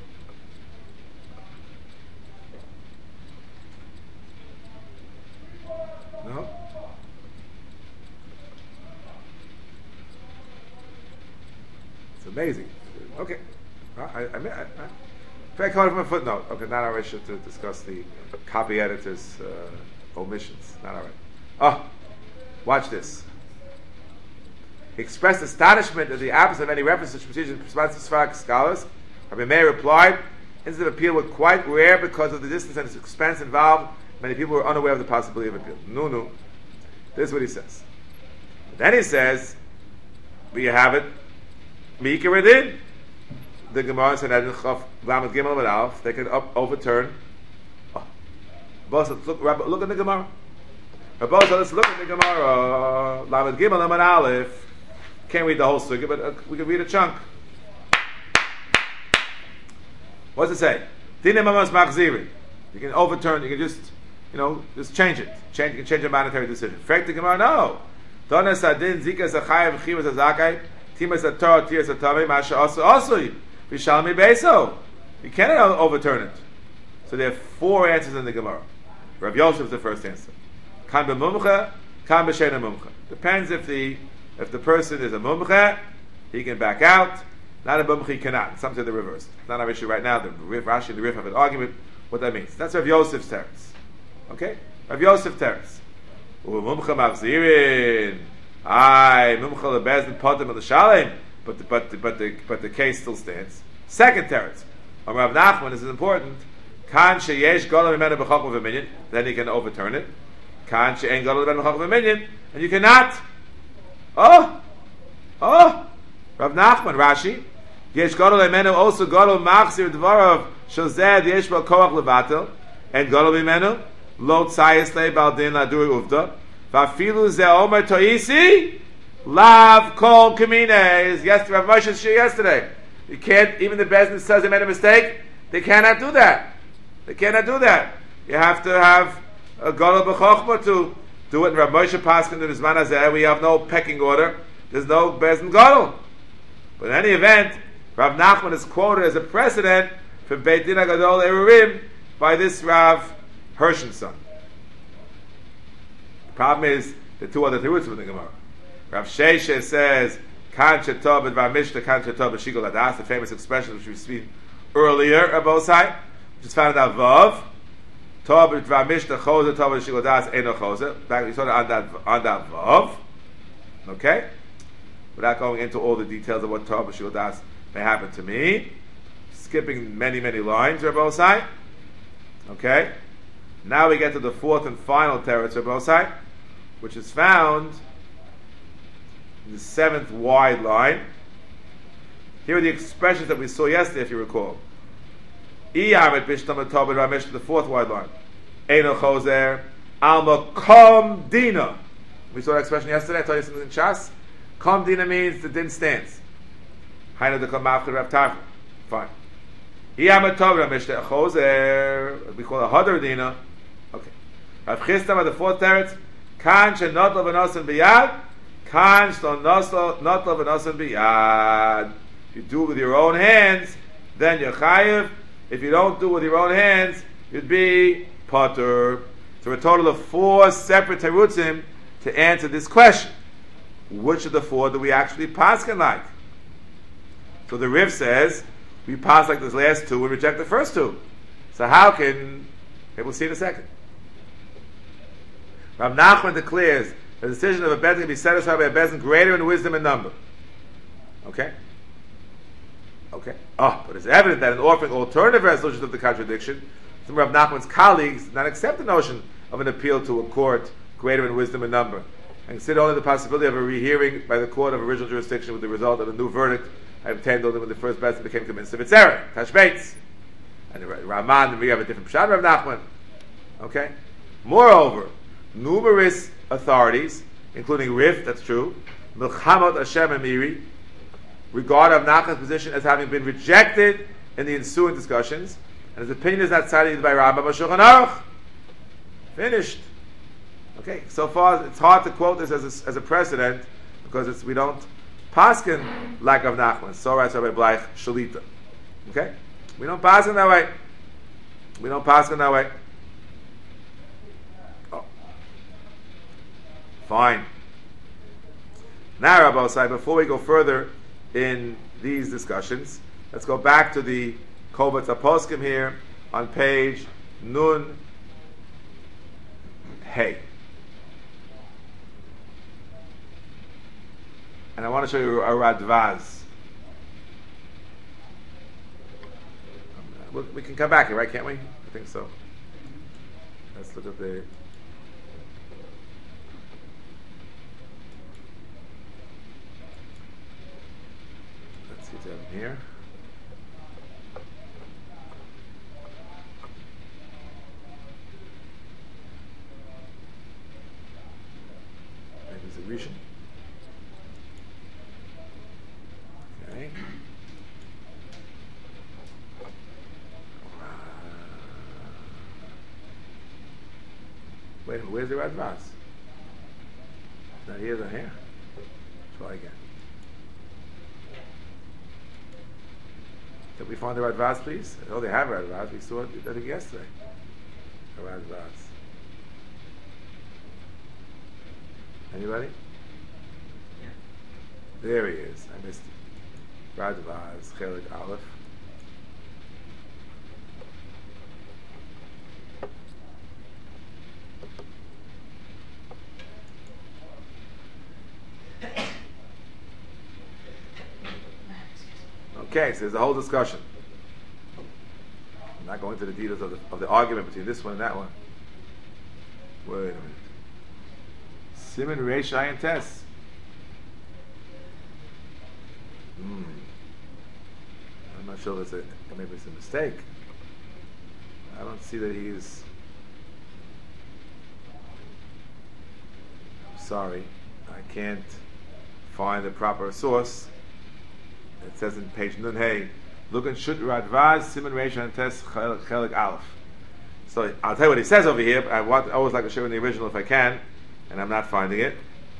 No? It's amazing. Okay. If I call it from a footnote, okay, not our issue to discuss the copy editor's omissions. Not all right. Oh, watch this. He expressed astonishment at the absence of any reference to strategic response to Sfarad scholars. Rabbi Meir replied, instances of appeal were quite rare because of the distance and expense involved. Many people were unaware of the possibility of appeal. No. This is what he says. Then he says, we have it. Mika Redin. The Gemara said that in Chav Lamed Gimel Amud Aleph, they can overturn. Look at the Gemara. Let's look at the Gemara. Lamed Gimel Amud Aleph. Can't read the whole sugya, but we can read a chunk. What's it say? Dinim Amos Machzirin. You can overturn. You can just change it. You can change a monetary decision. Frek the Gemara, no. Donas Adin Zika Zachayev Chivas Azakai Timas Ator Tiras Atame Masha also Vishalmi Beso. You cannot overturn it. So there are 4 answers in the Gemara. Rav Yosef is the first answer. Kan b'mumcha, kan b'shena mumcha. Depends if the person is a mumcha, he can back out. Not a mumcha, he cannot. Some say the reverse. It's not our issue right now. The Rashi and the Rif have an argument what that means. That's Rav Yosef's teretz. Okay? Rav Yosef teretz. Mumcha machzirin. Mumcha lebezin potem l'shalem. But the case still stands. Second teretz. Rav Nachman, this is important. Kan sheyesh golam imenu b'chokma v'minyan. Then he can overturn it. Kan she'en golam imenu b'chokma v'minyan. And you cannot. Rav Nachman, Rashi. Yesh golam imenu also golam machzir dvarav shozeh yesh b'al koach levatel. And golam imenu lo tzayis le baldin laduri uvda. V'afilu ze omer toisi lav kol kamines. Yesterday, Rav Moshe shir yesterday. You can't, even the business says they made a mistake, they cannot do that. You have to have a gadol b'chochma to do it. In Rav Moshe Paskin in Zman Hazeh, we have no pecking order. There's no bezin gadol. But in any event, Rav Nachman is quoted as a precedent for Beit Din HaGadol Erurim by this Rav Hirschen's son. The problem is the 2 other terutzim in the Gemara. Rav Sheshe says, Kan Shetov and Varmishta, Kan Shetov Shigol Adas, the famous expression which we've seen earlier at both sides, which is found in that Vav. Tov and Varmishta Chosa, Tov and Shigol Adas, Eno Chosa. Back, we saw that on that Vav. Okay? Without going into all the details of what Tov and Shigol Adas may happen to me. Skipping many, many lines at both sides. Okay? Now we get to the 4th and final teretz at both sides, which is found the 7th wide line. Here are the expressions that we saw yesterday, if you recall. The 4th wide line. Eino choser alma kom dina. We saw that expression yesterday. I told you something in Shas. Kom dina means the din stands. Haina de kom after Rav Tavra. Fine. We call it a hadar dina. Okay. Rav Chisda, the 4th teretz. Kan she not lov enosan biyad. Kan shlo not lov enosan biyad. You do it with your own hands, then you're chayiv. If you don't do it with your own hands, you'd be potter. So a total of 4 separate terutzim to answer this question. which of the four do we actually paskin like? So the Riv says, we pass like those last two and reject the first two. So how can, okay, we'll see in a second. Rav Nachman declares the decision of a bezin can be satisfied by a bezin greater in wisdom and number. Okay? Okay. Oh, but it's evident that in offering alternative resolutions of the contradiction, some of Rav Nachman's colleagues did not accept the notion of an appeal to a court greater in wisdom and number, and consider only the possibility of a rehearing by the court of original jurisdiction with the result of a new verdict obtained only when the first bezin became convinced of its error. Tashbeitz. And Raman, we have a different pshat, Rav Nachman. Okay? Moreover, numerous authorities, including Rif, that's true, Milchamot Hashem and Miri, regard Rav Nachman's position as having been rejected in the ensuing discussions, and his opinion is not cited either by Rambam or Shulchan Aruch. Finished. Okay, so far it's hard to quote this as a precedent because we don't paskin like Rav Nachman. So writes Rabbi Bleich Shalita. Okay, we don't paskin that way. We don't paskin that way. Oh. Fine. Now, Rabbi Osai, before we go further in these discussions, let's go back to the Kovetz HaPoskim here on page Nun Hey. And I want to show you a Radvaz. We can come back here, right? Can't we? I think so. Let's look at the... Let's see down here. Maybe it's a Rishon. Okay. Wait a minute, where's the Radvaz? Not here, not here. Try again. Did we find the Radvaz, please? Oh, they have Radvaz. We saw it, I think, yesterday. The Radvaz. Anybody? Yeah. There he is. I missed it. Radvaz, Chelik Aleph. Okay, so there's a whole discussion. I'm not going into the details of the argument between this one and that one. Wait a minute. Siman Reish Ayin Tes. I'm not sure maybe it's a mistake. I don't see that he's... Sorry, I can't find the proper source. It says in page Nun Hey, look in Shut Radvaz Siman Reish Ayin Tes Chelik Aleph. So I'll tell you what he says over here. I always like to show in the original if I can, and I'm not finding it.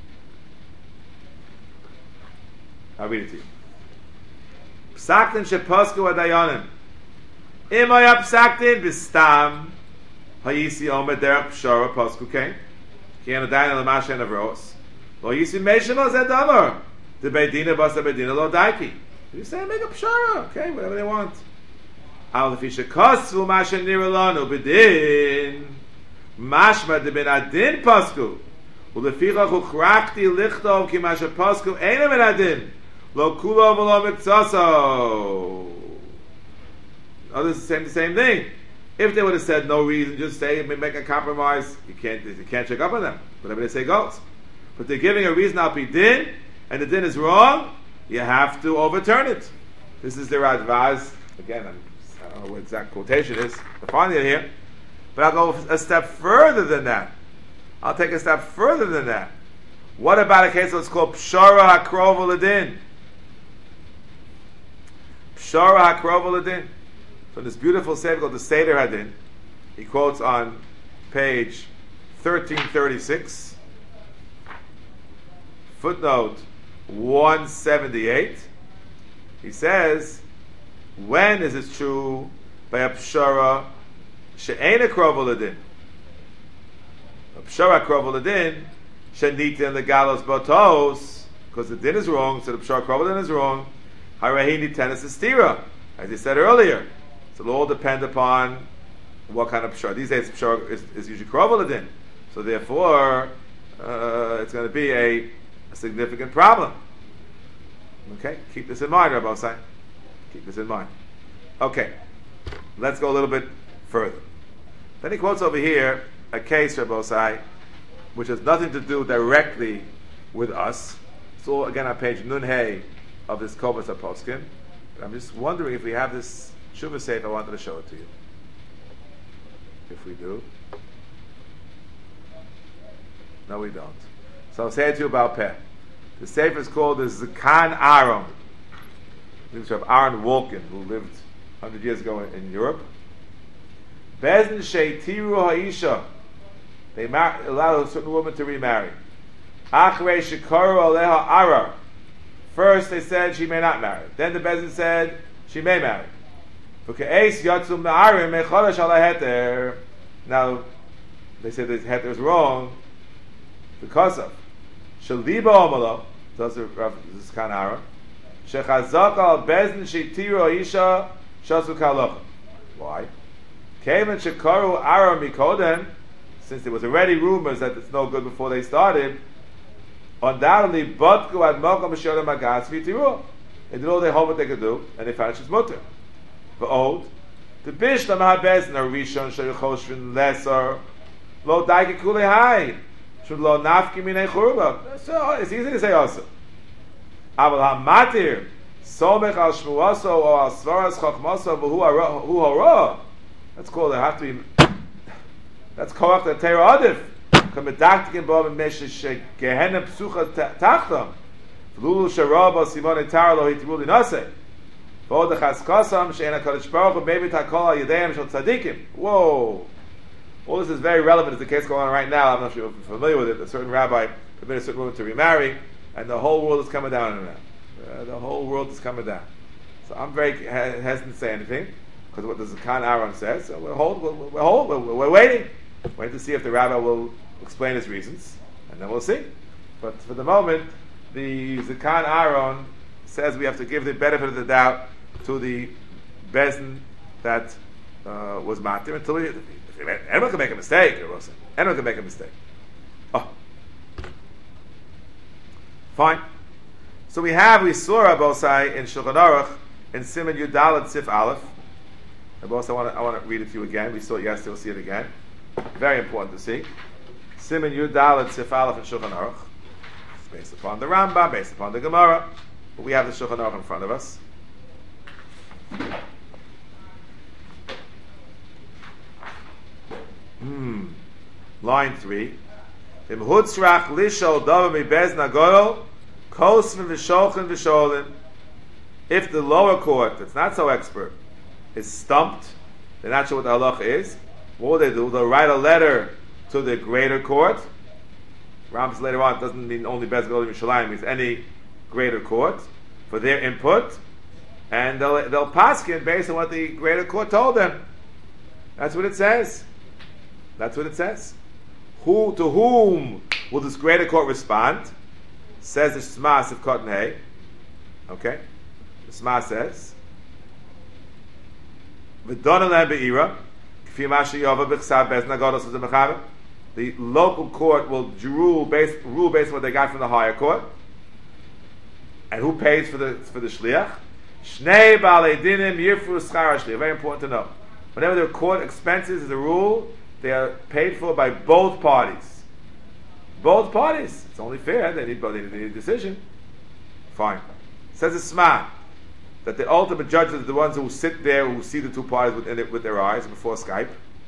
I'll read it to you. Psaktin shepasku adayanim. Imaya psaktin bistam hayisi omed derech pshara pasku kein. Ki an adayin l'mashen avros. Lo yisi meishem al zed amar. The beidina basa beidina lo daiki. You say make a pshara, okay, whatever they want. Al lefi shekasvu mashen niralanu bedin. Mashma de ben adin pasku. Ulefichach uchrakti lichtov ki masha pasku eina ben adin. Lo kulo v'lo mikzaso. Oh, this is the same thing. If they would have said no reason, just say make a compromise. You can't check up on them. Whatever they say goes. But they're giving a reason al pi din, and the din is wrong. You have to overturn it. This is the Radvaz. Again, I don't know what exact quotation is. I'm finding it here, but I'll go a step further than that. I'll take a step further than that. What about a case that's called Pshara HaKrov L'Din? Pshara HaKrov L'Din. From this beautiful sefer called the Seder Hadin, he quotes on page 1336, footnote 178. He says, when is it true by a Pshara she'ein HaKrov L'Din? A Pshara HaKrov L'Din she'nitin legalos botos because the din is wrong, so the pshar krovah din is wrong. Harahini tenis is stira, as he said earlier. So it'll all depend upon what kind of pshar. These days, pshar is usually krovah din, so therefore it's going to be a significant problem. Okay, keep this in mind, Rabbi Osai. Keep this in mind. Okay, let's go a little bit further. Then he quotes over here a case, Rabbi Osai, which has nothing to do directly with us. It's all again on page Nun Hey of this Kovas HaPoskim. But I'm just wondering if we have this Shuvah Seif. I wanted to show it to you. If we do. No, we don't. So I'll say it to you about Peh. The Sefer is called the Zakan Aaron. This is of Aaron Wolkin, who lived 100 years ago in Europe. Bezn Sheitiru Ha'isha. They allowed a certain woman to remarry. Achrei Shekaru Aleha Arar. First they said she may not marry. Then the Bezin said she may marry. Now they said the heter is wrong because of Shaliba Omalo. This is kind of Aaron. Shechazak al Bezin Sheitiru Ha'isha Shasu Kalocha. Why? Kevan Shekaru Arar Mikodem. Since there was already rumors that it's no good before they started, undoubtedly, Badku ad Mokom B'Shodem Agas V'Tiruah. They did all they hoped what they could do, and they found she's mutter. V'od, the Bishlam HaBezin Rishon Sherichoshvin Lesser Lo Daike Kulei Hai Should Lo Nafki Minei Churba. So it's easy to say also. Aval HaMatir Somech Al Shmuaso or Al Svaras Chachmaso V'Hu Hara. That's called. They have to be. That's Korach the Torah Adif. Kamedaktikin Bob and Meshish Gehenna Psucha Tachtam. Lulu Sharaba Simon Tarlo Hitruli Nase. For the Chaskasam Sheina Kaddish Baruch maybe Takola Yadayim Shal Tzadikim. Whoa! All this is very relevant. It's the case going on right now. I'm not sure if you're familiar with it. A certain rabbi permitted a certain woman to remarry, and the whole world is coming down on that. The whole world is coming down. So I'm very hesitant to say anything because what the Zakan Aaron says. So we're waiting. Wait to see if the rabbi will explain his reasons, and then we'll see. But for the moment, the Zakan Aaron says we have to give the benefit of the doubt to the Bezin that was matir until anyone can make a mistake. Anyone can make a mistake. Oh, fine. So we saw Rabosai in Shulchan Aruch in Siman Yudal Sif Aleph. Rabosai, I want to read it to you again. We saw it yesterday. We'll see it again. Very important to see. Siman Yudal Sif Aleph in Shulchan Aruch. It's based upon the Rambam, based upon the Gemara. But we have the Shulchan Aruch in front of us. Line 3. If the lower court, that's not so expert, is stumped, they're not sure what the halacha is, what will they do? They'll write a letter to the greater court. Rambam later on, it doesn't mean only Bez Gadol Yerushalayim, it means any greater court, for their input, and they'll paskin based on what the greater court told them. That's what it says. That's what it says. To whom will this greater court respond? Says the Shema of Cotton Hay. Okay? The Shema says, the local court will rule based on what they got from the higher court. And who pays for the shliach? Shnei baalei dinim yirfu schar hashliach. Very important to know. Whenever there are court expenses, as a rule, they are paid for by both parties. Both parties. It's only fair. They need a decision. Fine. It says it's Sma that the ultimate judges are the ones who sit there, who see the two parties with their eyes before Skype.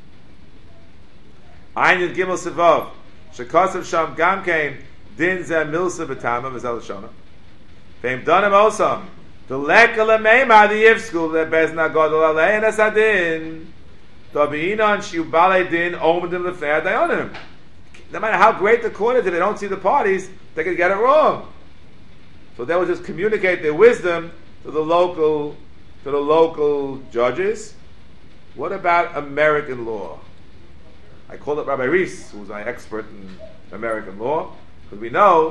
Ayin Gimel Sevav Shekasav Sham Gam Kain Din Zeh Milsa B'Tama Mazel Shona. Ve'im Donim Osam the Lekala Meima the Yivskul the Bezna Gadol Alei and Asadin Tabiinan Shiu Balei Din Omedim Lefnei Dayonim. No matter how great the court is, if they don't see the parties, they could get it wrong. So they will just communicate their wisdom to the local judges. What about American law? I called up Rabbi Reese, who's my expert in American law, because we know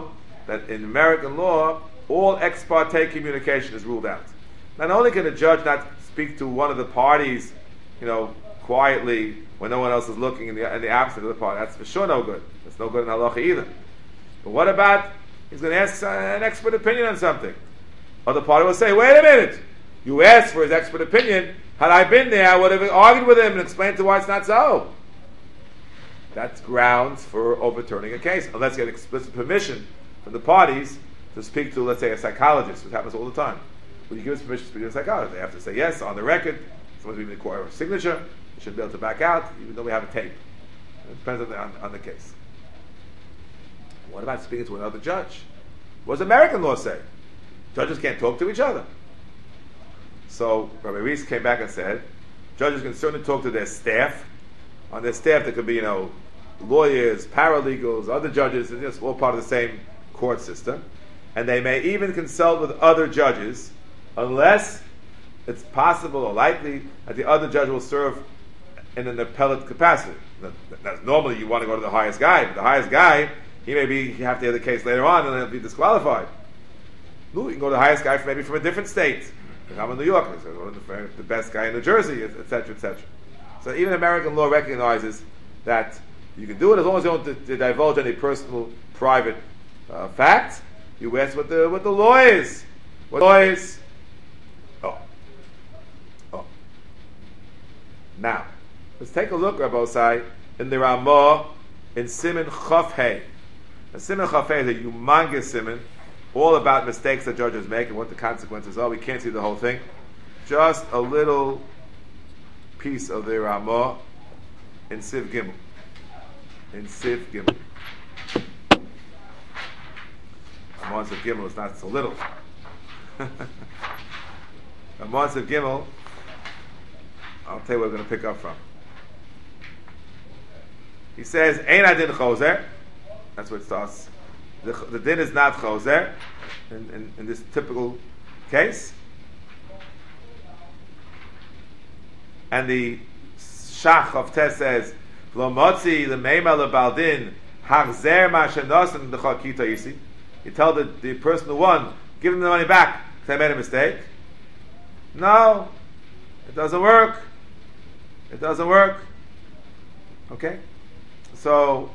that in American law, all ex parte communication is ruled out. Not only can a judge not speak to one of the parties, quietly when no one else is looking in the absence of the party, that's for sure no good. That's no good in halacha either. But what about, he's going to ask an expert opinion on something. Other party will say, wait a minute, you asked for his expert opinion, had I been there, I would have argued with him and explained to why it's not so. That's grounds for overturning a case, unless you get explicit permission from the parties to speak to, let's say, a psychologist, which happens all the time. When you give us permission to speak to a psychologist, they have to say yes on the record. Someone's even require a signature. You shouldn't be able to back out, even though we have a tape. It depends on the case. What about speaking to another judge? What does American law say? Judges can't talk to each other. So Rabbi Reese came back and said, judges can certainly talk to their staff. On their staff, there could be, lawyers, paralegals, other judges. It's just all part of the same court system. And they may even consult with other judges, unless it's possible or likely that the other judge will serve in an appellate capacity. Normally, you want to go to the highest guy, but the highest guy, you have to hear the case later on, and he'll be disqualified. You can go to the highest guy maybe from a different state. If I'm in New York, so go to the best guy in New Jersey, etc., etc. So even American law recognizes that you can do it as long as you don't divulge any personal, private facts. You ask what the law is. What the law is? Oh. Now, let's take a look, Rabbi Osai, in the Ramah in Siman Chaf Hei. The Siman Chaf Hei is a humongous Siman, all about mistakes that judges make and what the consequences are. We can't see the whole thing. Just a little piece of the Ramah in Siv Gimel. Ramah Siv Gimel is not so little. Ramah Siv Gimel, I'll tell you where we're going to pick up from. He says, Ein adin choser. That's where it starts. The din is not choser in this typical case. And the Shach of Tess says, Lo motzi the meima lebaldin hachzer ma shenosan d'chakita yisi. You tell the person who won, give him the money back because I made a mistake. No, it doesn't work. It doesn't work. Okay? So,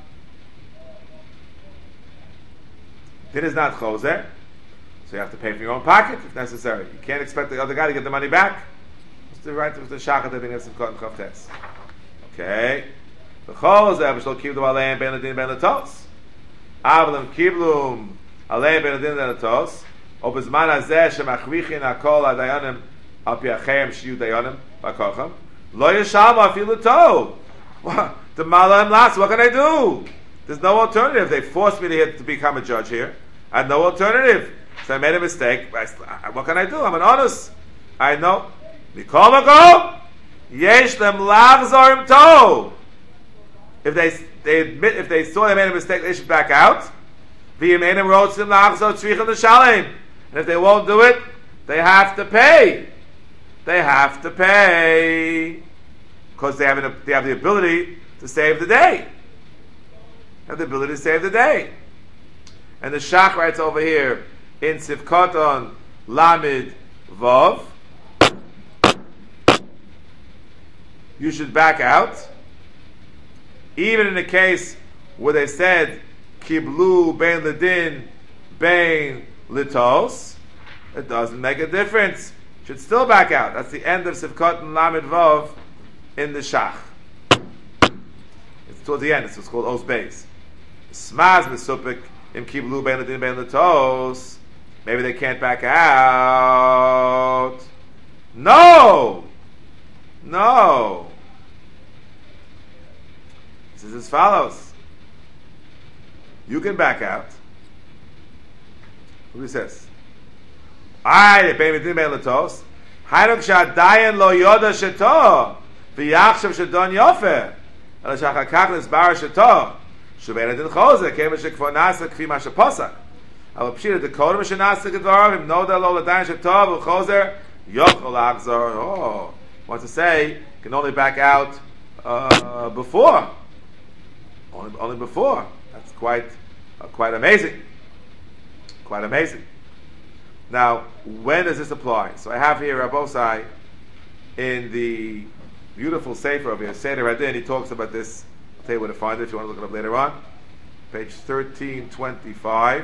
din is not choser, so you have to pay from your own pocket if necessary. You can't expect the other guy to get the money back. It's the right of the shachat that begins to cut and chavtes. Okay. The choser b'shlo kiblu aleim ben ledin ben letos. Avlam kiblum aleim ben ledin ben letos. O b'zman hazeh shemachvichin hakol hadayanim al pi acheim shiyu dayanim b'kocham. Lo yeshalma afilu tov. The malam las. What can I do? There's no alternative. They forced me to become a judge here. I had no alternative. So I made a mistake. What can I do? I'm an honest. I know. Mikol makom, yesh lem lachzor im tov. If they admit, if they saw they made a mistake, they should back out. V'im enim rotzim lachzor tzrichem l'shalem. And if they won't do it, they have to pay. They have to pay because they have the ability to save the day. Have the ability to save the day. And the Shach writes over here in Sivkoton Lamid Vav, you should back out, even in the case where they said Kiblu Bein Ledin Bein Litos. It doesn't make a difference. You should still back out. That's the end of Sivkoton Lamid Vav in the Shach. It's towards the end. It's what's called Os Beis. Smaz Mesupik Im Kiblu Bein Ledin Bein Litos. Maybe they can't back out. No! This is as follows. You can back out. Who says? I Bein Ledin Bein Litos. Hainuk Shadayan Lo Yoda Sheto V'Yachshav Shadon Yofer Ela Shachakach Nisbar Sheto Shubein Adin Choser Kema Shekfor Nasa Kfi Ma Sheposak Al Pshira Dekodim Shenasa Gedvarim Noda Lo Ladayan Sheto V'Choser Yochol Achzor. Oh, wants to say can only back out before. Only before. That's quite amazing. Quite amazing. Now, when does this apply? So I have here Rabbosai in the beautiful Sefer of here, Seder Hadin. He talks about this. I'll tell you where to find it if you want to look it up later on. Page 1325.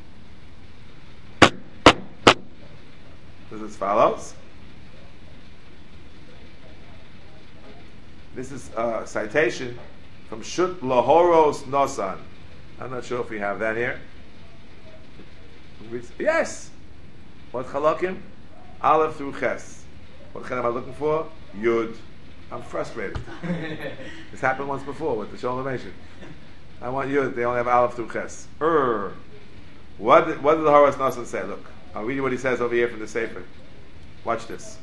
This is as follows. This is a citation from Shut Lahoros Nosan. I'm not sure if we have that here. Yes. What chalakim? Aleph through Ches. What chan am I looking for? Yud. I'm frustrated. This happened once before with the Sholem Aleichem. I want Yud. They only have Aleph through Ches. What did the Horos Nosan say? Look, I'll read you what he says over here from the Sefer. Watch this.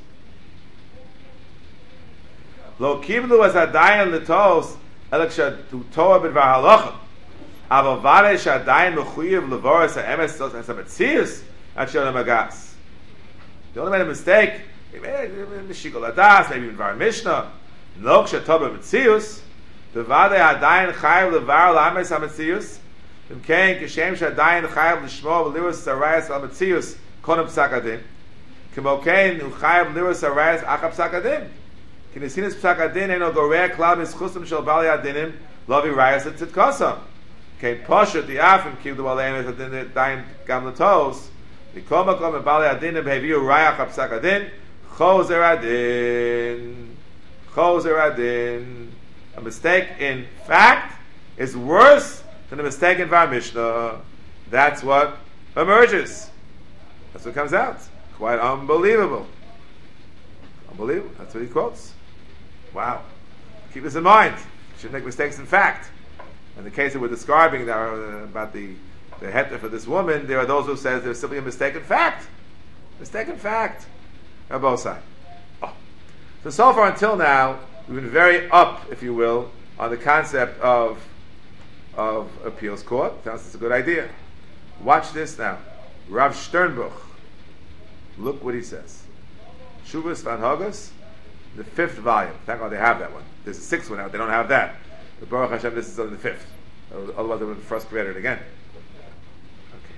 Lo kiblu as adayin litos elek shadu toa b'dvar halacha. Aval vare shadayin mechuyev levoras ha'emes tos as ha'metzius at shalom agas. They only made a mistake. They made mishikol adas, maybe in var mishnah. Lo kshatov b'metzius. B'vade adayin chayav levar la'emes ha'metzius. V'mkein kishem shadayin chayav l'shmo v'liros sarayas ha'metzius konam psakadin. K'mokein uchayav liros sarayas achab psakadin. Kinesinas psakadin eno goreh klal mischusim shel bali adinim lovi rayas et tzidkosam. Kein poshet the afim kivdu aleim et adin dayin gam letos. Mikol makom et bali adinim heviu rayach psakadin chozer adin. Chozer adin. A mistake in fact is worse than a mistake in var mishnah. That's what emerges. That's what comes out. Quite unbelievable. Unbelievable. That's what he quotes. Wow. Keep this in mind. You shouldn't make mistakes in fact. In the case that we're describing about the heter for this woman, there are those who says there's simply a mistake in fact. Mistake in fact. On both sides. Oh. So far until now, we've been very up, if you will, on the concept of appeals court. Sounds it's a good idea. Watch this now. Rav Sternbuch. Look what he says. Shuvas Van Hogas, the 5th volume. Thank God they have that one. There's a 6th one out. They don't have that. But Baruch Hashem, this is only the 5th. Otherwise, they would have frustrated again. Okay.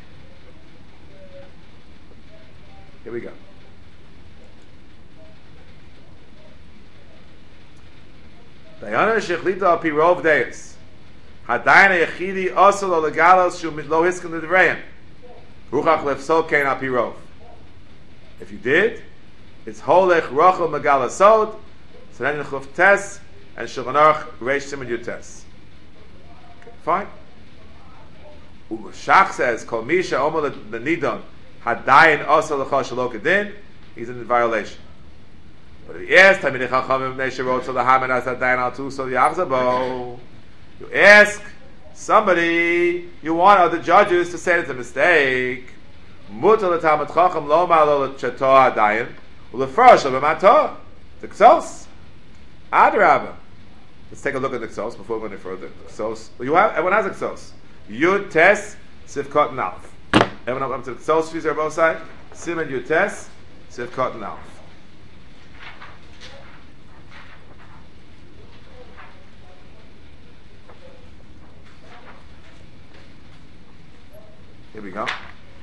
Here we go. Dayana shechlita al pi rov deis. Hadayna yechidi osel o legalos shu lo hisken l'dvrayim. Ruchach lefsol kein al pi rov. If you did, it's holech rochel megala sod, so then chuf tes and Shulchan Aruch reish simon yud tes. Fine. Shach says kol misha omer lenidon hadayin osel lecha shelo kedin. He's in violation. But if he asked Talmidei Chachamim bnei sherot so lahamed as hadayin al tu so yachzabo. You ask somebody, you want other judges to say it's a mistake. Mutar l'talmid chacham lo malo l'chato hadayin u'lefrosh l'b'mato. The Ksos. Adrabah. Let's take a look at the Ksos before we go any further. The Ksos. Everyone has a Ksos. Yud tes sivkot and alf. Everyone up to the Ksos fees are both sides. Siman yud tes sivkot and alf. Here we go.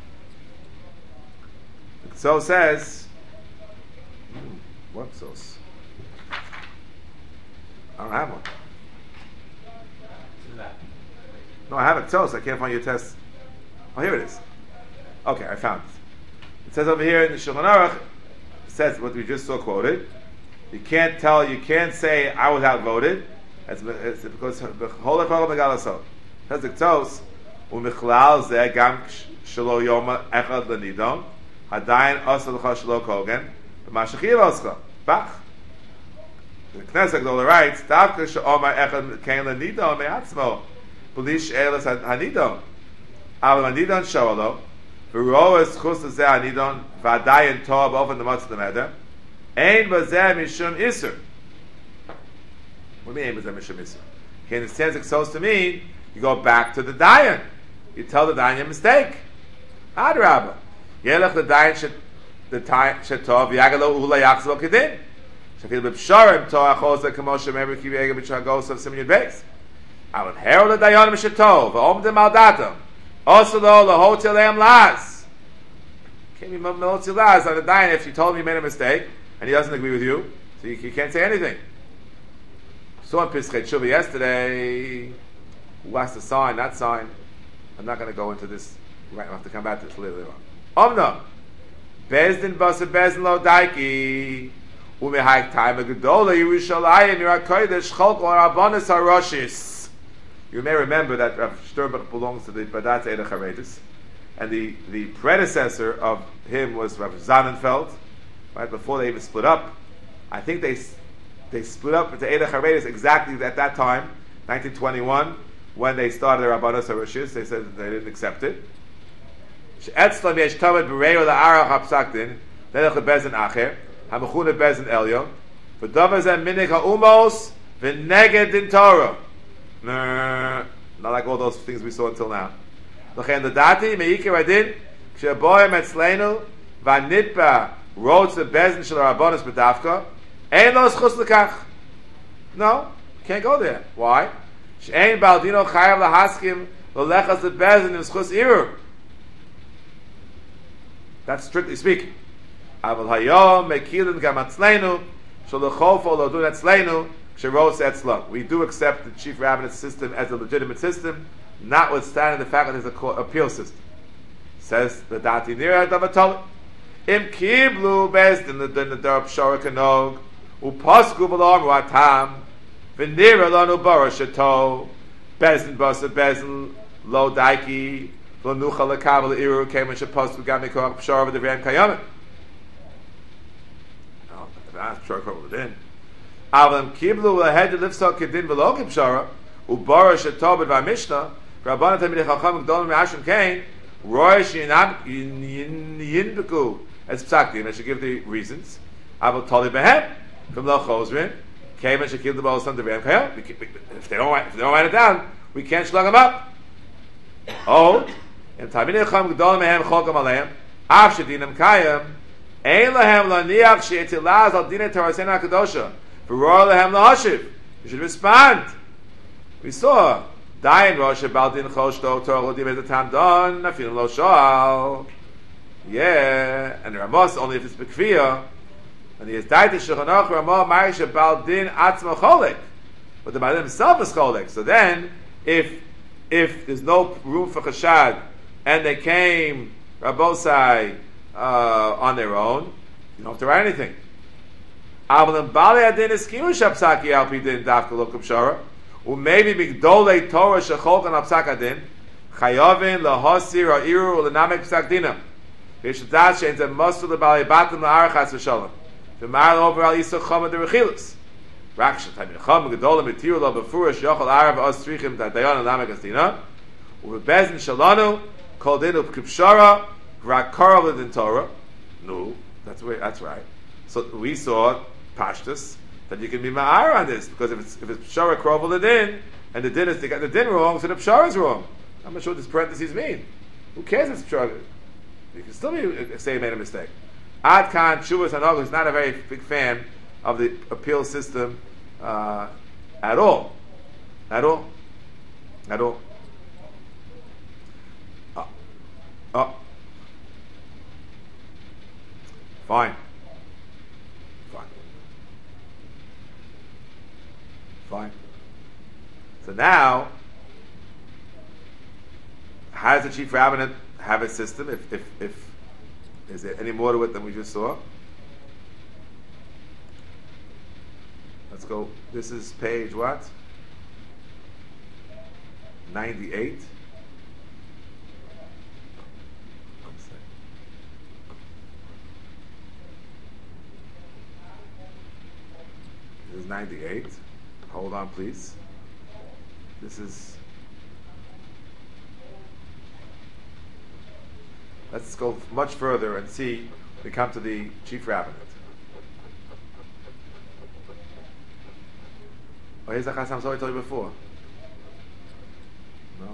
The Ksos says, what Ksos? I don't have one. No, I have a Ksos. I can't find your test. Oh, here it is. Okay, I found it. It says over here in the Shulchan Aruch, it says what we just saw quoted. You can't say I was outvoted. It's because the whole Echol Megalasot. Says the Ksos. ומכלל זה גם שלא יום אחד לנידון עדיין עושה לך שלא קוגן ומה שחייב עושה פח the Knesset Gdola writes דווקא שאומר אחד כן לנידון מעצמו בלי שאלת הנידון אבל הנידון שואל לו ורואו זכוס לזה הנידון ועדיין טוב באופן דמות למדר אין בזה משום איסור. What do you mean אין בזה משום איסור? He understands it supposed to mean you go back to the Dayan. You tell the Dayan your mistake. Adrabah. Yelech the Dayan shetov yagalo ula yachzol kedin. Shafil b'psharim toa chosa kamo shemever kiviyega b'shagos of simin yud beis. Avon herol the Dayanim shetov v'omdim al datom. Also lo lehotel em las. Can't be melotzi las on the dayan if you told him he made a mistake and he doesn't agree with you, so you can't say anything. Saw in Pischei Tshuva yesterday. Who has to sign? That sign. I'm not going to go into this. Right, I'll have to come back to this later on. Omna Bezdin Basa Bezdin Lo Daiki Umehayk Time Gedola Yerushalayim Yirakodesh Cholk or Rabbanis Haroshis. You may remember that Rav Sternberg belongs to the Badat Eidach Haredis, and the predecessor of him was Rav Zannenfeld. Right before they even split up, I think they split up into Eidach Haredis exactly at that time, 1921, when they started the Rabbanis Haroshis. They said that they didn't accept it. She'etzlam yesh tamid b'reyu la'arach ha'psakdin nelech lebezin acher ha'mechuna bezin elyon v'davar zeh minik ha'umos v'neged din Torah. Not like all those things we saw until now. L'chein l'dati me'ikir adin k'she'boyim etzleinu v'nitpa wrote the bezin shel Rabbanis b'davka ein lo schus l'kach. No, can't go there. Why? She'ein baldino chayav lahaskim l'lechas lebezin in schus irur. That's strictly speaking. Aval hayom mekilin gamatzleinu shalachofo lodun etzleinu ksheros etzla. We do accept the chief rabbinate system as a legitimate system, notwithstanding the fact that there's a court appeal system. Says the Dati Nira Davatol. Im kiblu bezdin the darab shara kanog upasku v'lam ratam v'nira lanu barashato bezdin basa bezdin lo daiki. Lo nucha lekabel iru came and shapos to gami korach pshar of the ram kayamet. No, that's pshar korach within. Avlam kiblu lahed lifsa kedin v'lo kibshara ubara shetobed v'amishnah rabbanan tamid chacham gdolim me'ashim kain roish yinbeku as psakdim. I should give the reasons. Aval toli behem from lo chosrin came and should give the balls on the ram kayamet. If they don't write it down, we can't slug them up. Oh. And Talmidei Chacham Gedolim Mehem Cholkam Aleim Av Shedinam Kayim Ein Lahem Laniach She'etilaz Al Dinei Torasena HaKadosha V'roar Lahem Lahashiv. You should respond. We saw Dayan Rosh Baldin Choshto Torah Lodim at the time done Nafilim Lo Shoal. Yeah, and Ramos only if it's Bekviyah. And he has died to Shechonach Ramah Marish Baldin Atzma Cholek. But the Baldin himself is Cholek. So then, if there's no room for Chashad, and they came Rabosai on their own, you don't have to write anything. Maybe Migdolei Torah Shecholkan Apsak Adin Chayovin Lahosir Ha'iru L'Namek Psak Dinam V'Yishadat Shein Zem Mosul L'Balei Batim L'Arachas V'Shalom V'Mar Over Al Yisach Chama D'Rechilus Rakshat Tamid Chama Gedolim B'Tiru Lo B'Furish Yochel Arav Os Tzrichim D'Dayon L'Namek Asdina U'Bezin Shalonu called in Kipshara, Rakara within Torah. No, that's right. So we saw Pashtus that you can be ma'ar on this because if it's Pshara Krovel the din and the din is they got the din wrong, so the Pshara is wrong. I'm not sure what this parentheses mean. Who cares if it's Pshara? You can still say you made a mistake. Ad Khan Shuvas Hanog is not a very big fan of the appeal system at all. Oh, fine. So now, how does the chief rabbinate have a system? If is there any more to it than we just saw? Let's go. This is page what? 98. This is 98. Hold on, please. This is. Let's go much further and see. We come to the chief rabbinate. Oh, here's the Chasam Sofer I told you before. No.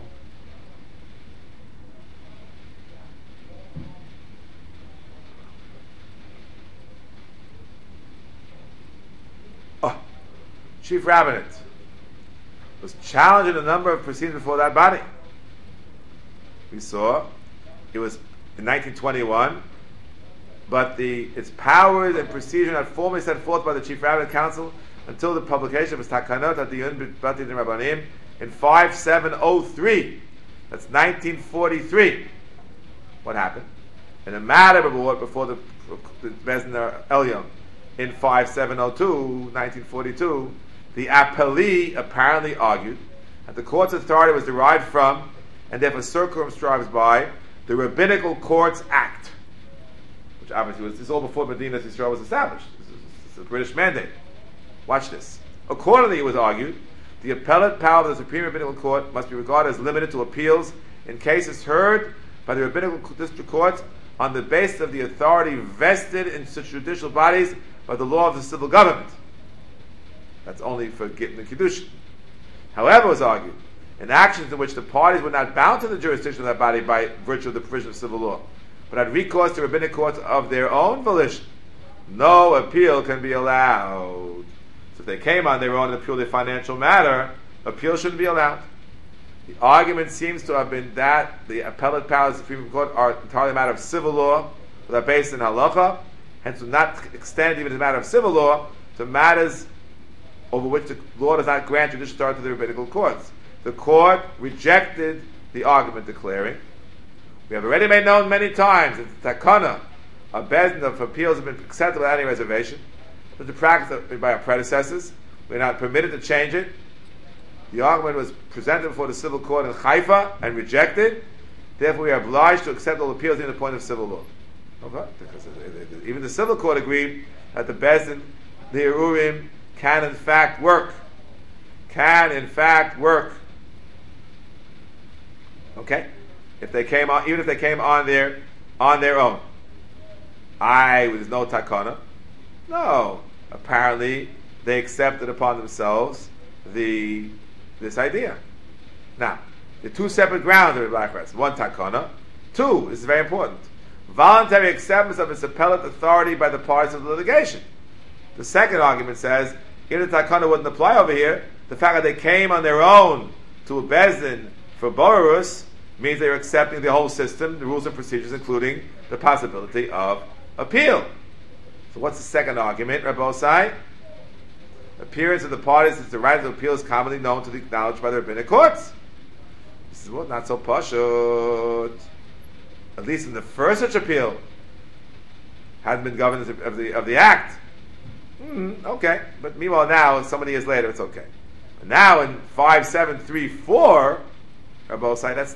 Oh, chief rabbinate was challenging a number of proceedings before that body. We saw it was in 1921. but its powers and procedure not formally set forth by the Chief Rabbinic Council until the publication of his Takanot Adiyun B'Bati Din Rabbanim in 5703. That's 1943. What happened? In a matter brought before the Bezdin Elyon in 5702, 1942, the appellee apparently argued that the court's authority was derived from, and therefore circumscribed by, the Rabbinical Courts Act, which obviously was, this is all before Medina Yisrael was established. This is a British mandate. Watch this. Accordingly, it was argued, the appellate power of the Supreme Rabbinical Court must be regarded as limited to appeals in cases heard by the Rabbinical District Courts on the basis of the authority vested in such judicial bodies by the law of the civil government. That's only for Gittin and Kiddushin. However, it was argued, in actions in which the parties were not bound to the jurisdiction of that body by virtue of the provision of civil law, but had recourse to rabbinic courts of their own volition, no appeal can be allowed. So if they came on their own and appealed a financial matter, appeal shouldn't be allowed. The argument seems to have been that the appellate powers of the Supreme Court are entirely a matter of civil law, that are based in halacha, hence will not extend even as a matter of civil law to matters over which the law does not grant judicial authority to the rabbinical courts. The court rejected the argument, declaring, we have already made known many times that the takana, a bezdin of appeals, have been accepted without any reservation, but the practice by our predecessors, we are not permitted to change it. The argument was presented before the civil court in Haifa and rejected. Therefore, we are obliged to accept all appeals in the point of civil law. Okay? Because even the civil court agreed that the bezdin, the Erurim, can in fact work. Can in fact work. Okay? If they came on, even if they came on their own. There's no takana. No. Apparently, they accepted upon themselves this idea. Now, the two separate grounds of the Black Rest. One, takana. Two, this is very important, voluntary acceptance of its appellate authority by the parties of the litigation. The second argument says, if the takana wouldn't apply over here, the fact that they came on their own to a bezdin for bororus means they're accepting the whole system, the rules and procedures, including the possibility of appeal. So what's the second argument, Rabbosai? Appearance of the parties is the right of appeal is commonly known to be acknowledged by the rabbinic courts. This is what not so pashut. At least in the first such appeal, hadn't been governed of the act. Okay, but meanwhile now, so many years later, it's okay. And now in 5734, Rabbosai, that's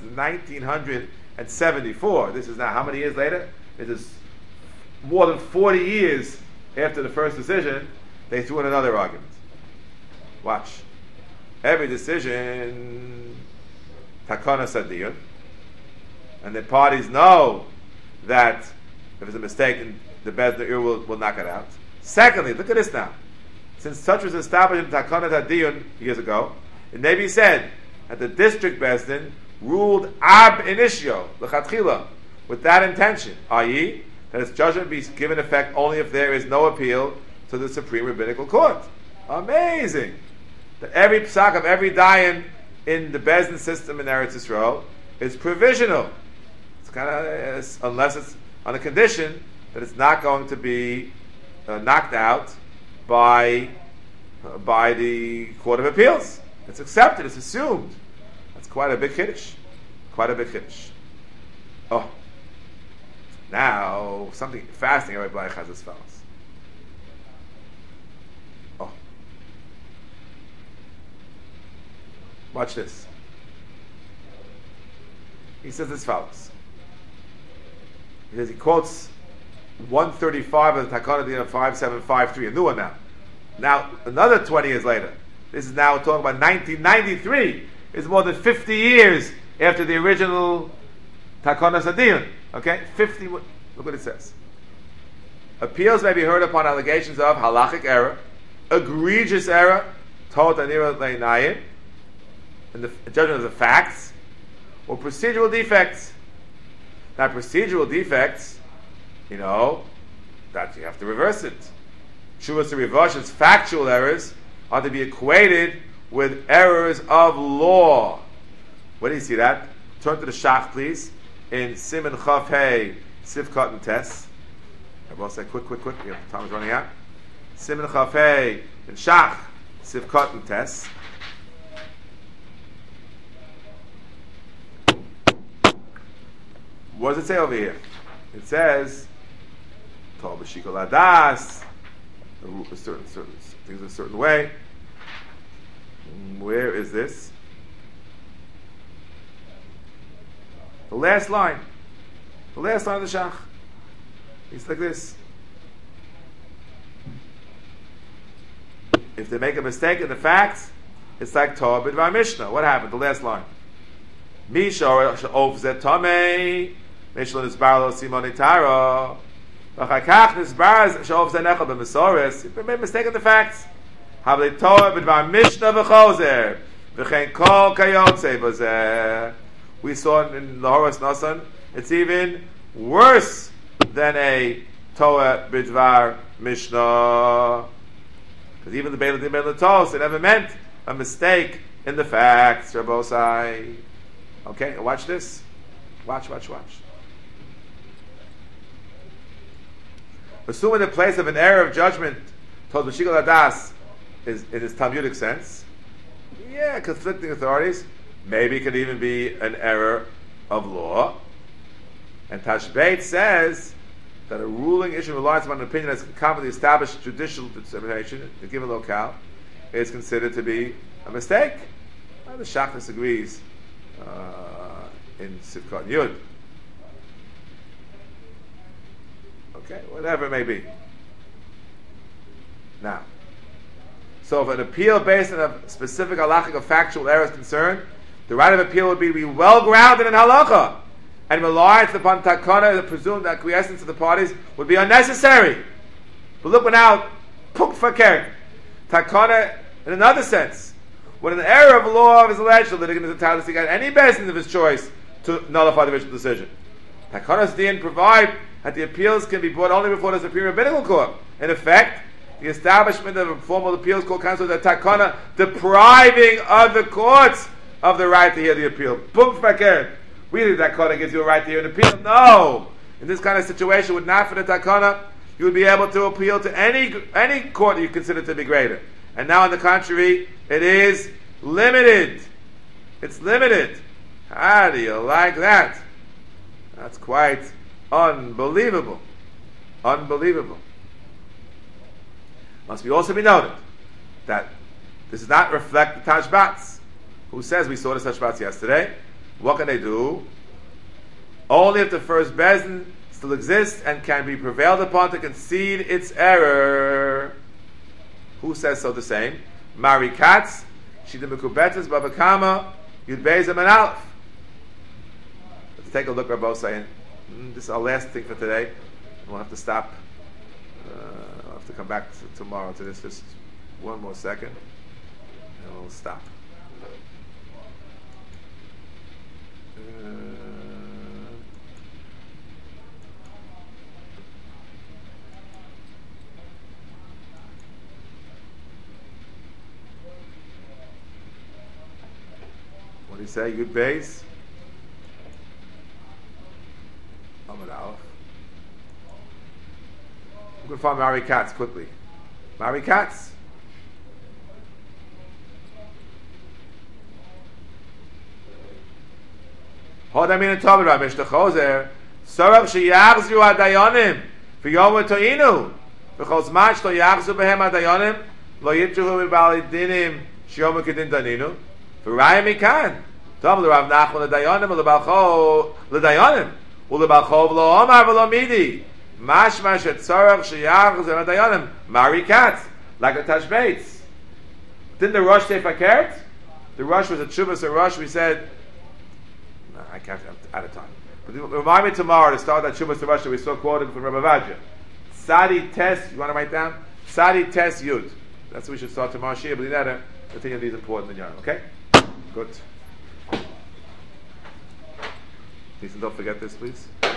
1974. This is now how many years later? It is more than 40 years after the first decision. They threw in another argument. Watch. Every decision, takana sadiyun, and the parties know that if it's a mistake, the bezdin will knock it out. Secondly, look at this now. Since such was established in takana sadiyun years ago, it may be said that the district bezdin ruled ab initio, l'chatchila, with that intention, i.e., that its judgment be given effect only if there is no appeal to the Supreme Rabbinical Court. Amazing! That every psak of every dayan in the bezdin system in Eretz Yisrael is provisional. It's kind of, unless it's on a condition that it's not going to be knocked out by the Court of Appeals. It's accepted, it's assumed. That's quite a big kiddush. Quite a big kiddush. Oh. Now, something fascinating Rabbi Bleich has as follows. Oh. Watch this. He says as follows. He says, he quotes 135 of the Takana Din of 5753, a new one now. Now, another 20 years later, this is now talking about 1993, is more than 50 years after the original Takana Sadiyun. Okay? 50, look what it says. Appeals may be heard upon allegations of halachic error, egregious error, tot anira le'inayim, in the judgment of the facts, or procedural defects. Now, procedural defects, that you have to reverse it. Shuvas to Rivash's factual errors are to be equated with errors of law. Where do you see that? Turn to the Shach, please, in Siman Chaf Hey, Sivkot and Tes. I will say quick. Time is running out. Simin Chafei and Shach Sivkot and Tes. What does it say over here? It says Tov B'Shikol Adas. Certain things a certain way. Where is this? The last line. The last line of the Shach. It's like this. If they make a mistake in the facts, it's like Torah B'Dvar Mishnah. What happened? The last line. Misha Ovzet Tomei Mishnah Nisbar Lo Simon Itara V'chakach Nisbar Ovzet Nechel B'Mesoris. If they made a mistake in the facts, Havli Torah B'Dvar Mishnah V'Chozer V'chein Kol Kayotze B'Zeh. We saw in the Horos Nasan, it's even worse than a Torah B'Dvar Mishnah. Because even the Beil Tos, it never meant a mistake in the facts, Rabbosai. Okay, watch this. Watch. Assuming the place of an error of judgment, told B'Shikol Adas, is in its Talmudic sense, yeah, conflicting authorities. Maybe it could even be an error of law. And Tashbeit says that a ruling issue relies upon an opinion that's commonly established judicial determination, a given locale, is considered to be a mistake. And the Shach disagrees in Sivkot Yud. Okay, whatever it may be. Now, so if an appeal based on a specific halachic or factual error is concerned, the right of appeal would be to be well grounded in halacha, and reliance upon takana, the presumed acquiescence of the parties, would be unnecessary. But look now, puk fakir. Takana, in another sense, when an error of law is alleged, the litigant is entitled to seek out any basis of his choice to nullify the original decision. Takana's din provide that the appeals can be brought only before the Supreme Rabbinical Court. In effect, the establishment of a formal appeals court counsel is a takana depriving other courts of the right to hear the appeal. Puk fakir. We think that takana gives you a right to hear an appeal. No! In this kind of situation, with not for the takana, you would be able to appeal to any court that you consider to be greater. And now, on the contrary, it is limited. It's limited. How do you like that? That's quite unbelievable. Unbelievable. Must be also be noted that this does not reflect the Tashbats, who says, we saw the Tashbats yesterday. What can they do? Only if the first Bezdin still exists and can be prevailed upon to concede its error. Who says so the same? Mari Katz, Shida Mekubetes, Baba Kama, Yud Bezim and Aleph. Let's take a look, Rabbi saying. This is our last thing for today. We'll have to stop. I'll have to come back tomorrow to this. Just one more second, and we'll stop. What do you say? Yud Beis? Amud Aleph. I'm going to find Mari Katz quickly. Mari Katz? Hodamin and Tobit Rabbi Mishnah Chozer Sorach sheyachzu adayonim v'yom to'inu v'chol zman shlo yachzu behem adayonim lo yitzuhu b'bali dinim sheyom kedin daninu v'rayim mikan Tom l'Rav Nachman l'dayonim u'lebalcho l'dayonim u'lebalcho v'lo omar v'lo midi mashma shetzorach sheyachzu adayonim Mari Katz like a Tashbeitz. Didn't the Rosh say fakert? The Rosh was a Chubas a Rosh. We said I can't, I'm out of time. But remind me tomorrow to start that Shumas Russia we saw quoted from Rabbi Vajra. Sadi Tes, you want to write down? Sadi Tes Yud. That's what we should start tomorrow. Shia B'linada. Continue these important in Yarn. Okay? Good. Please don't forget this, please.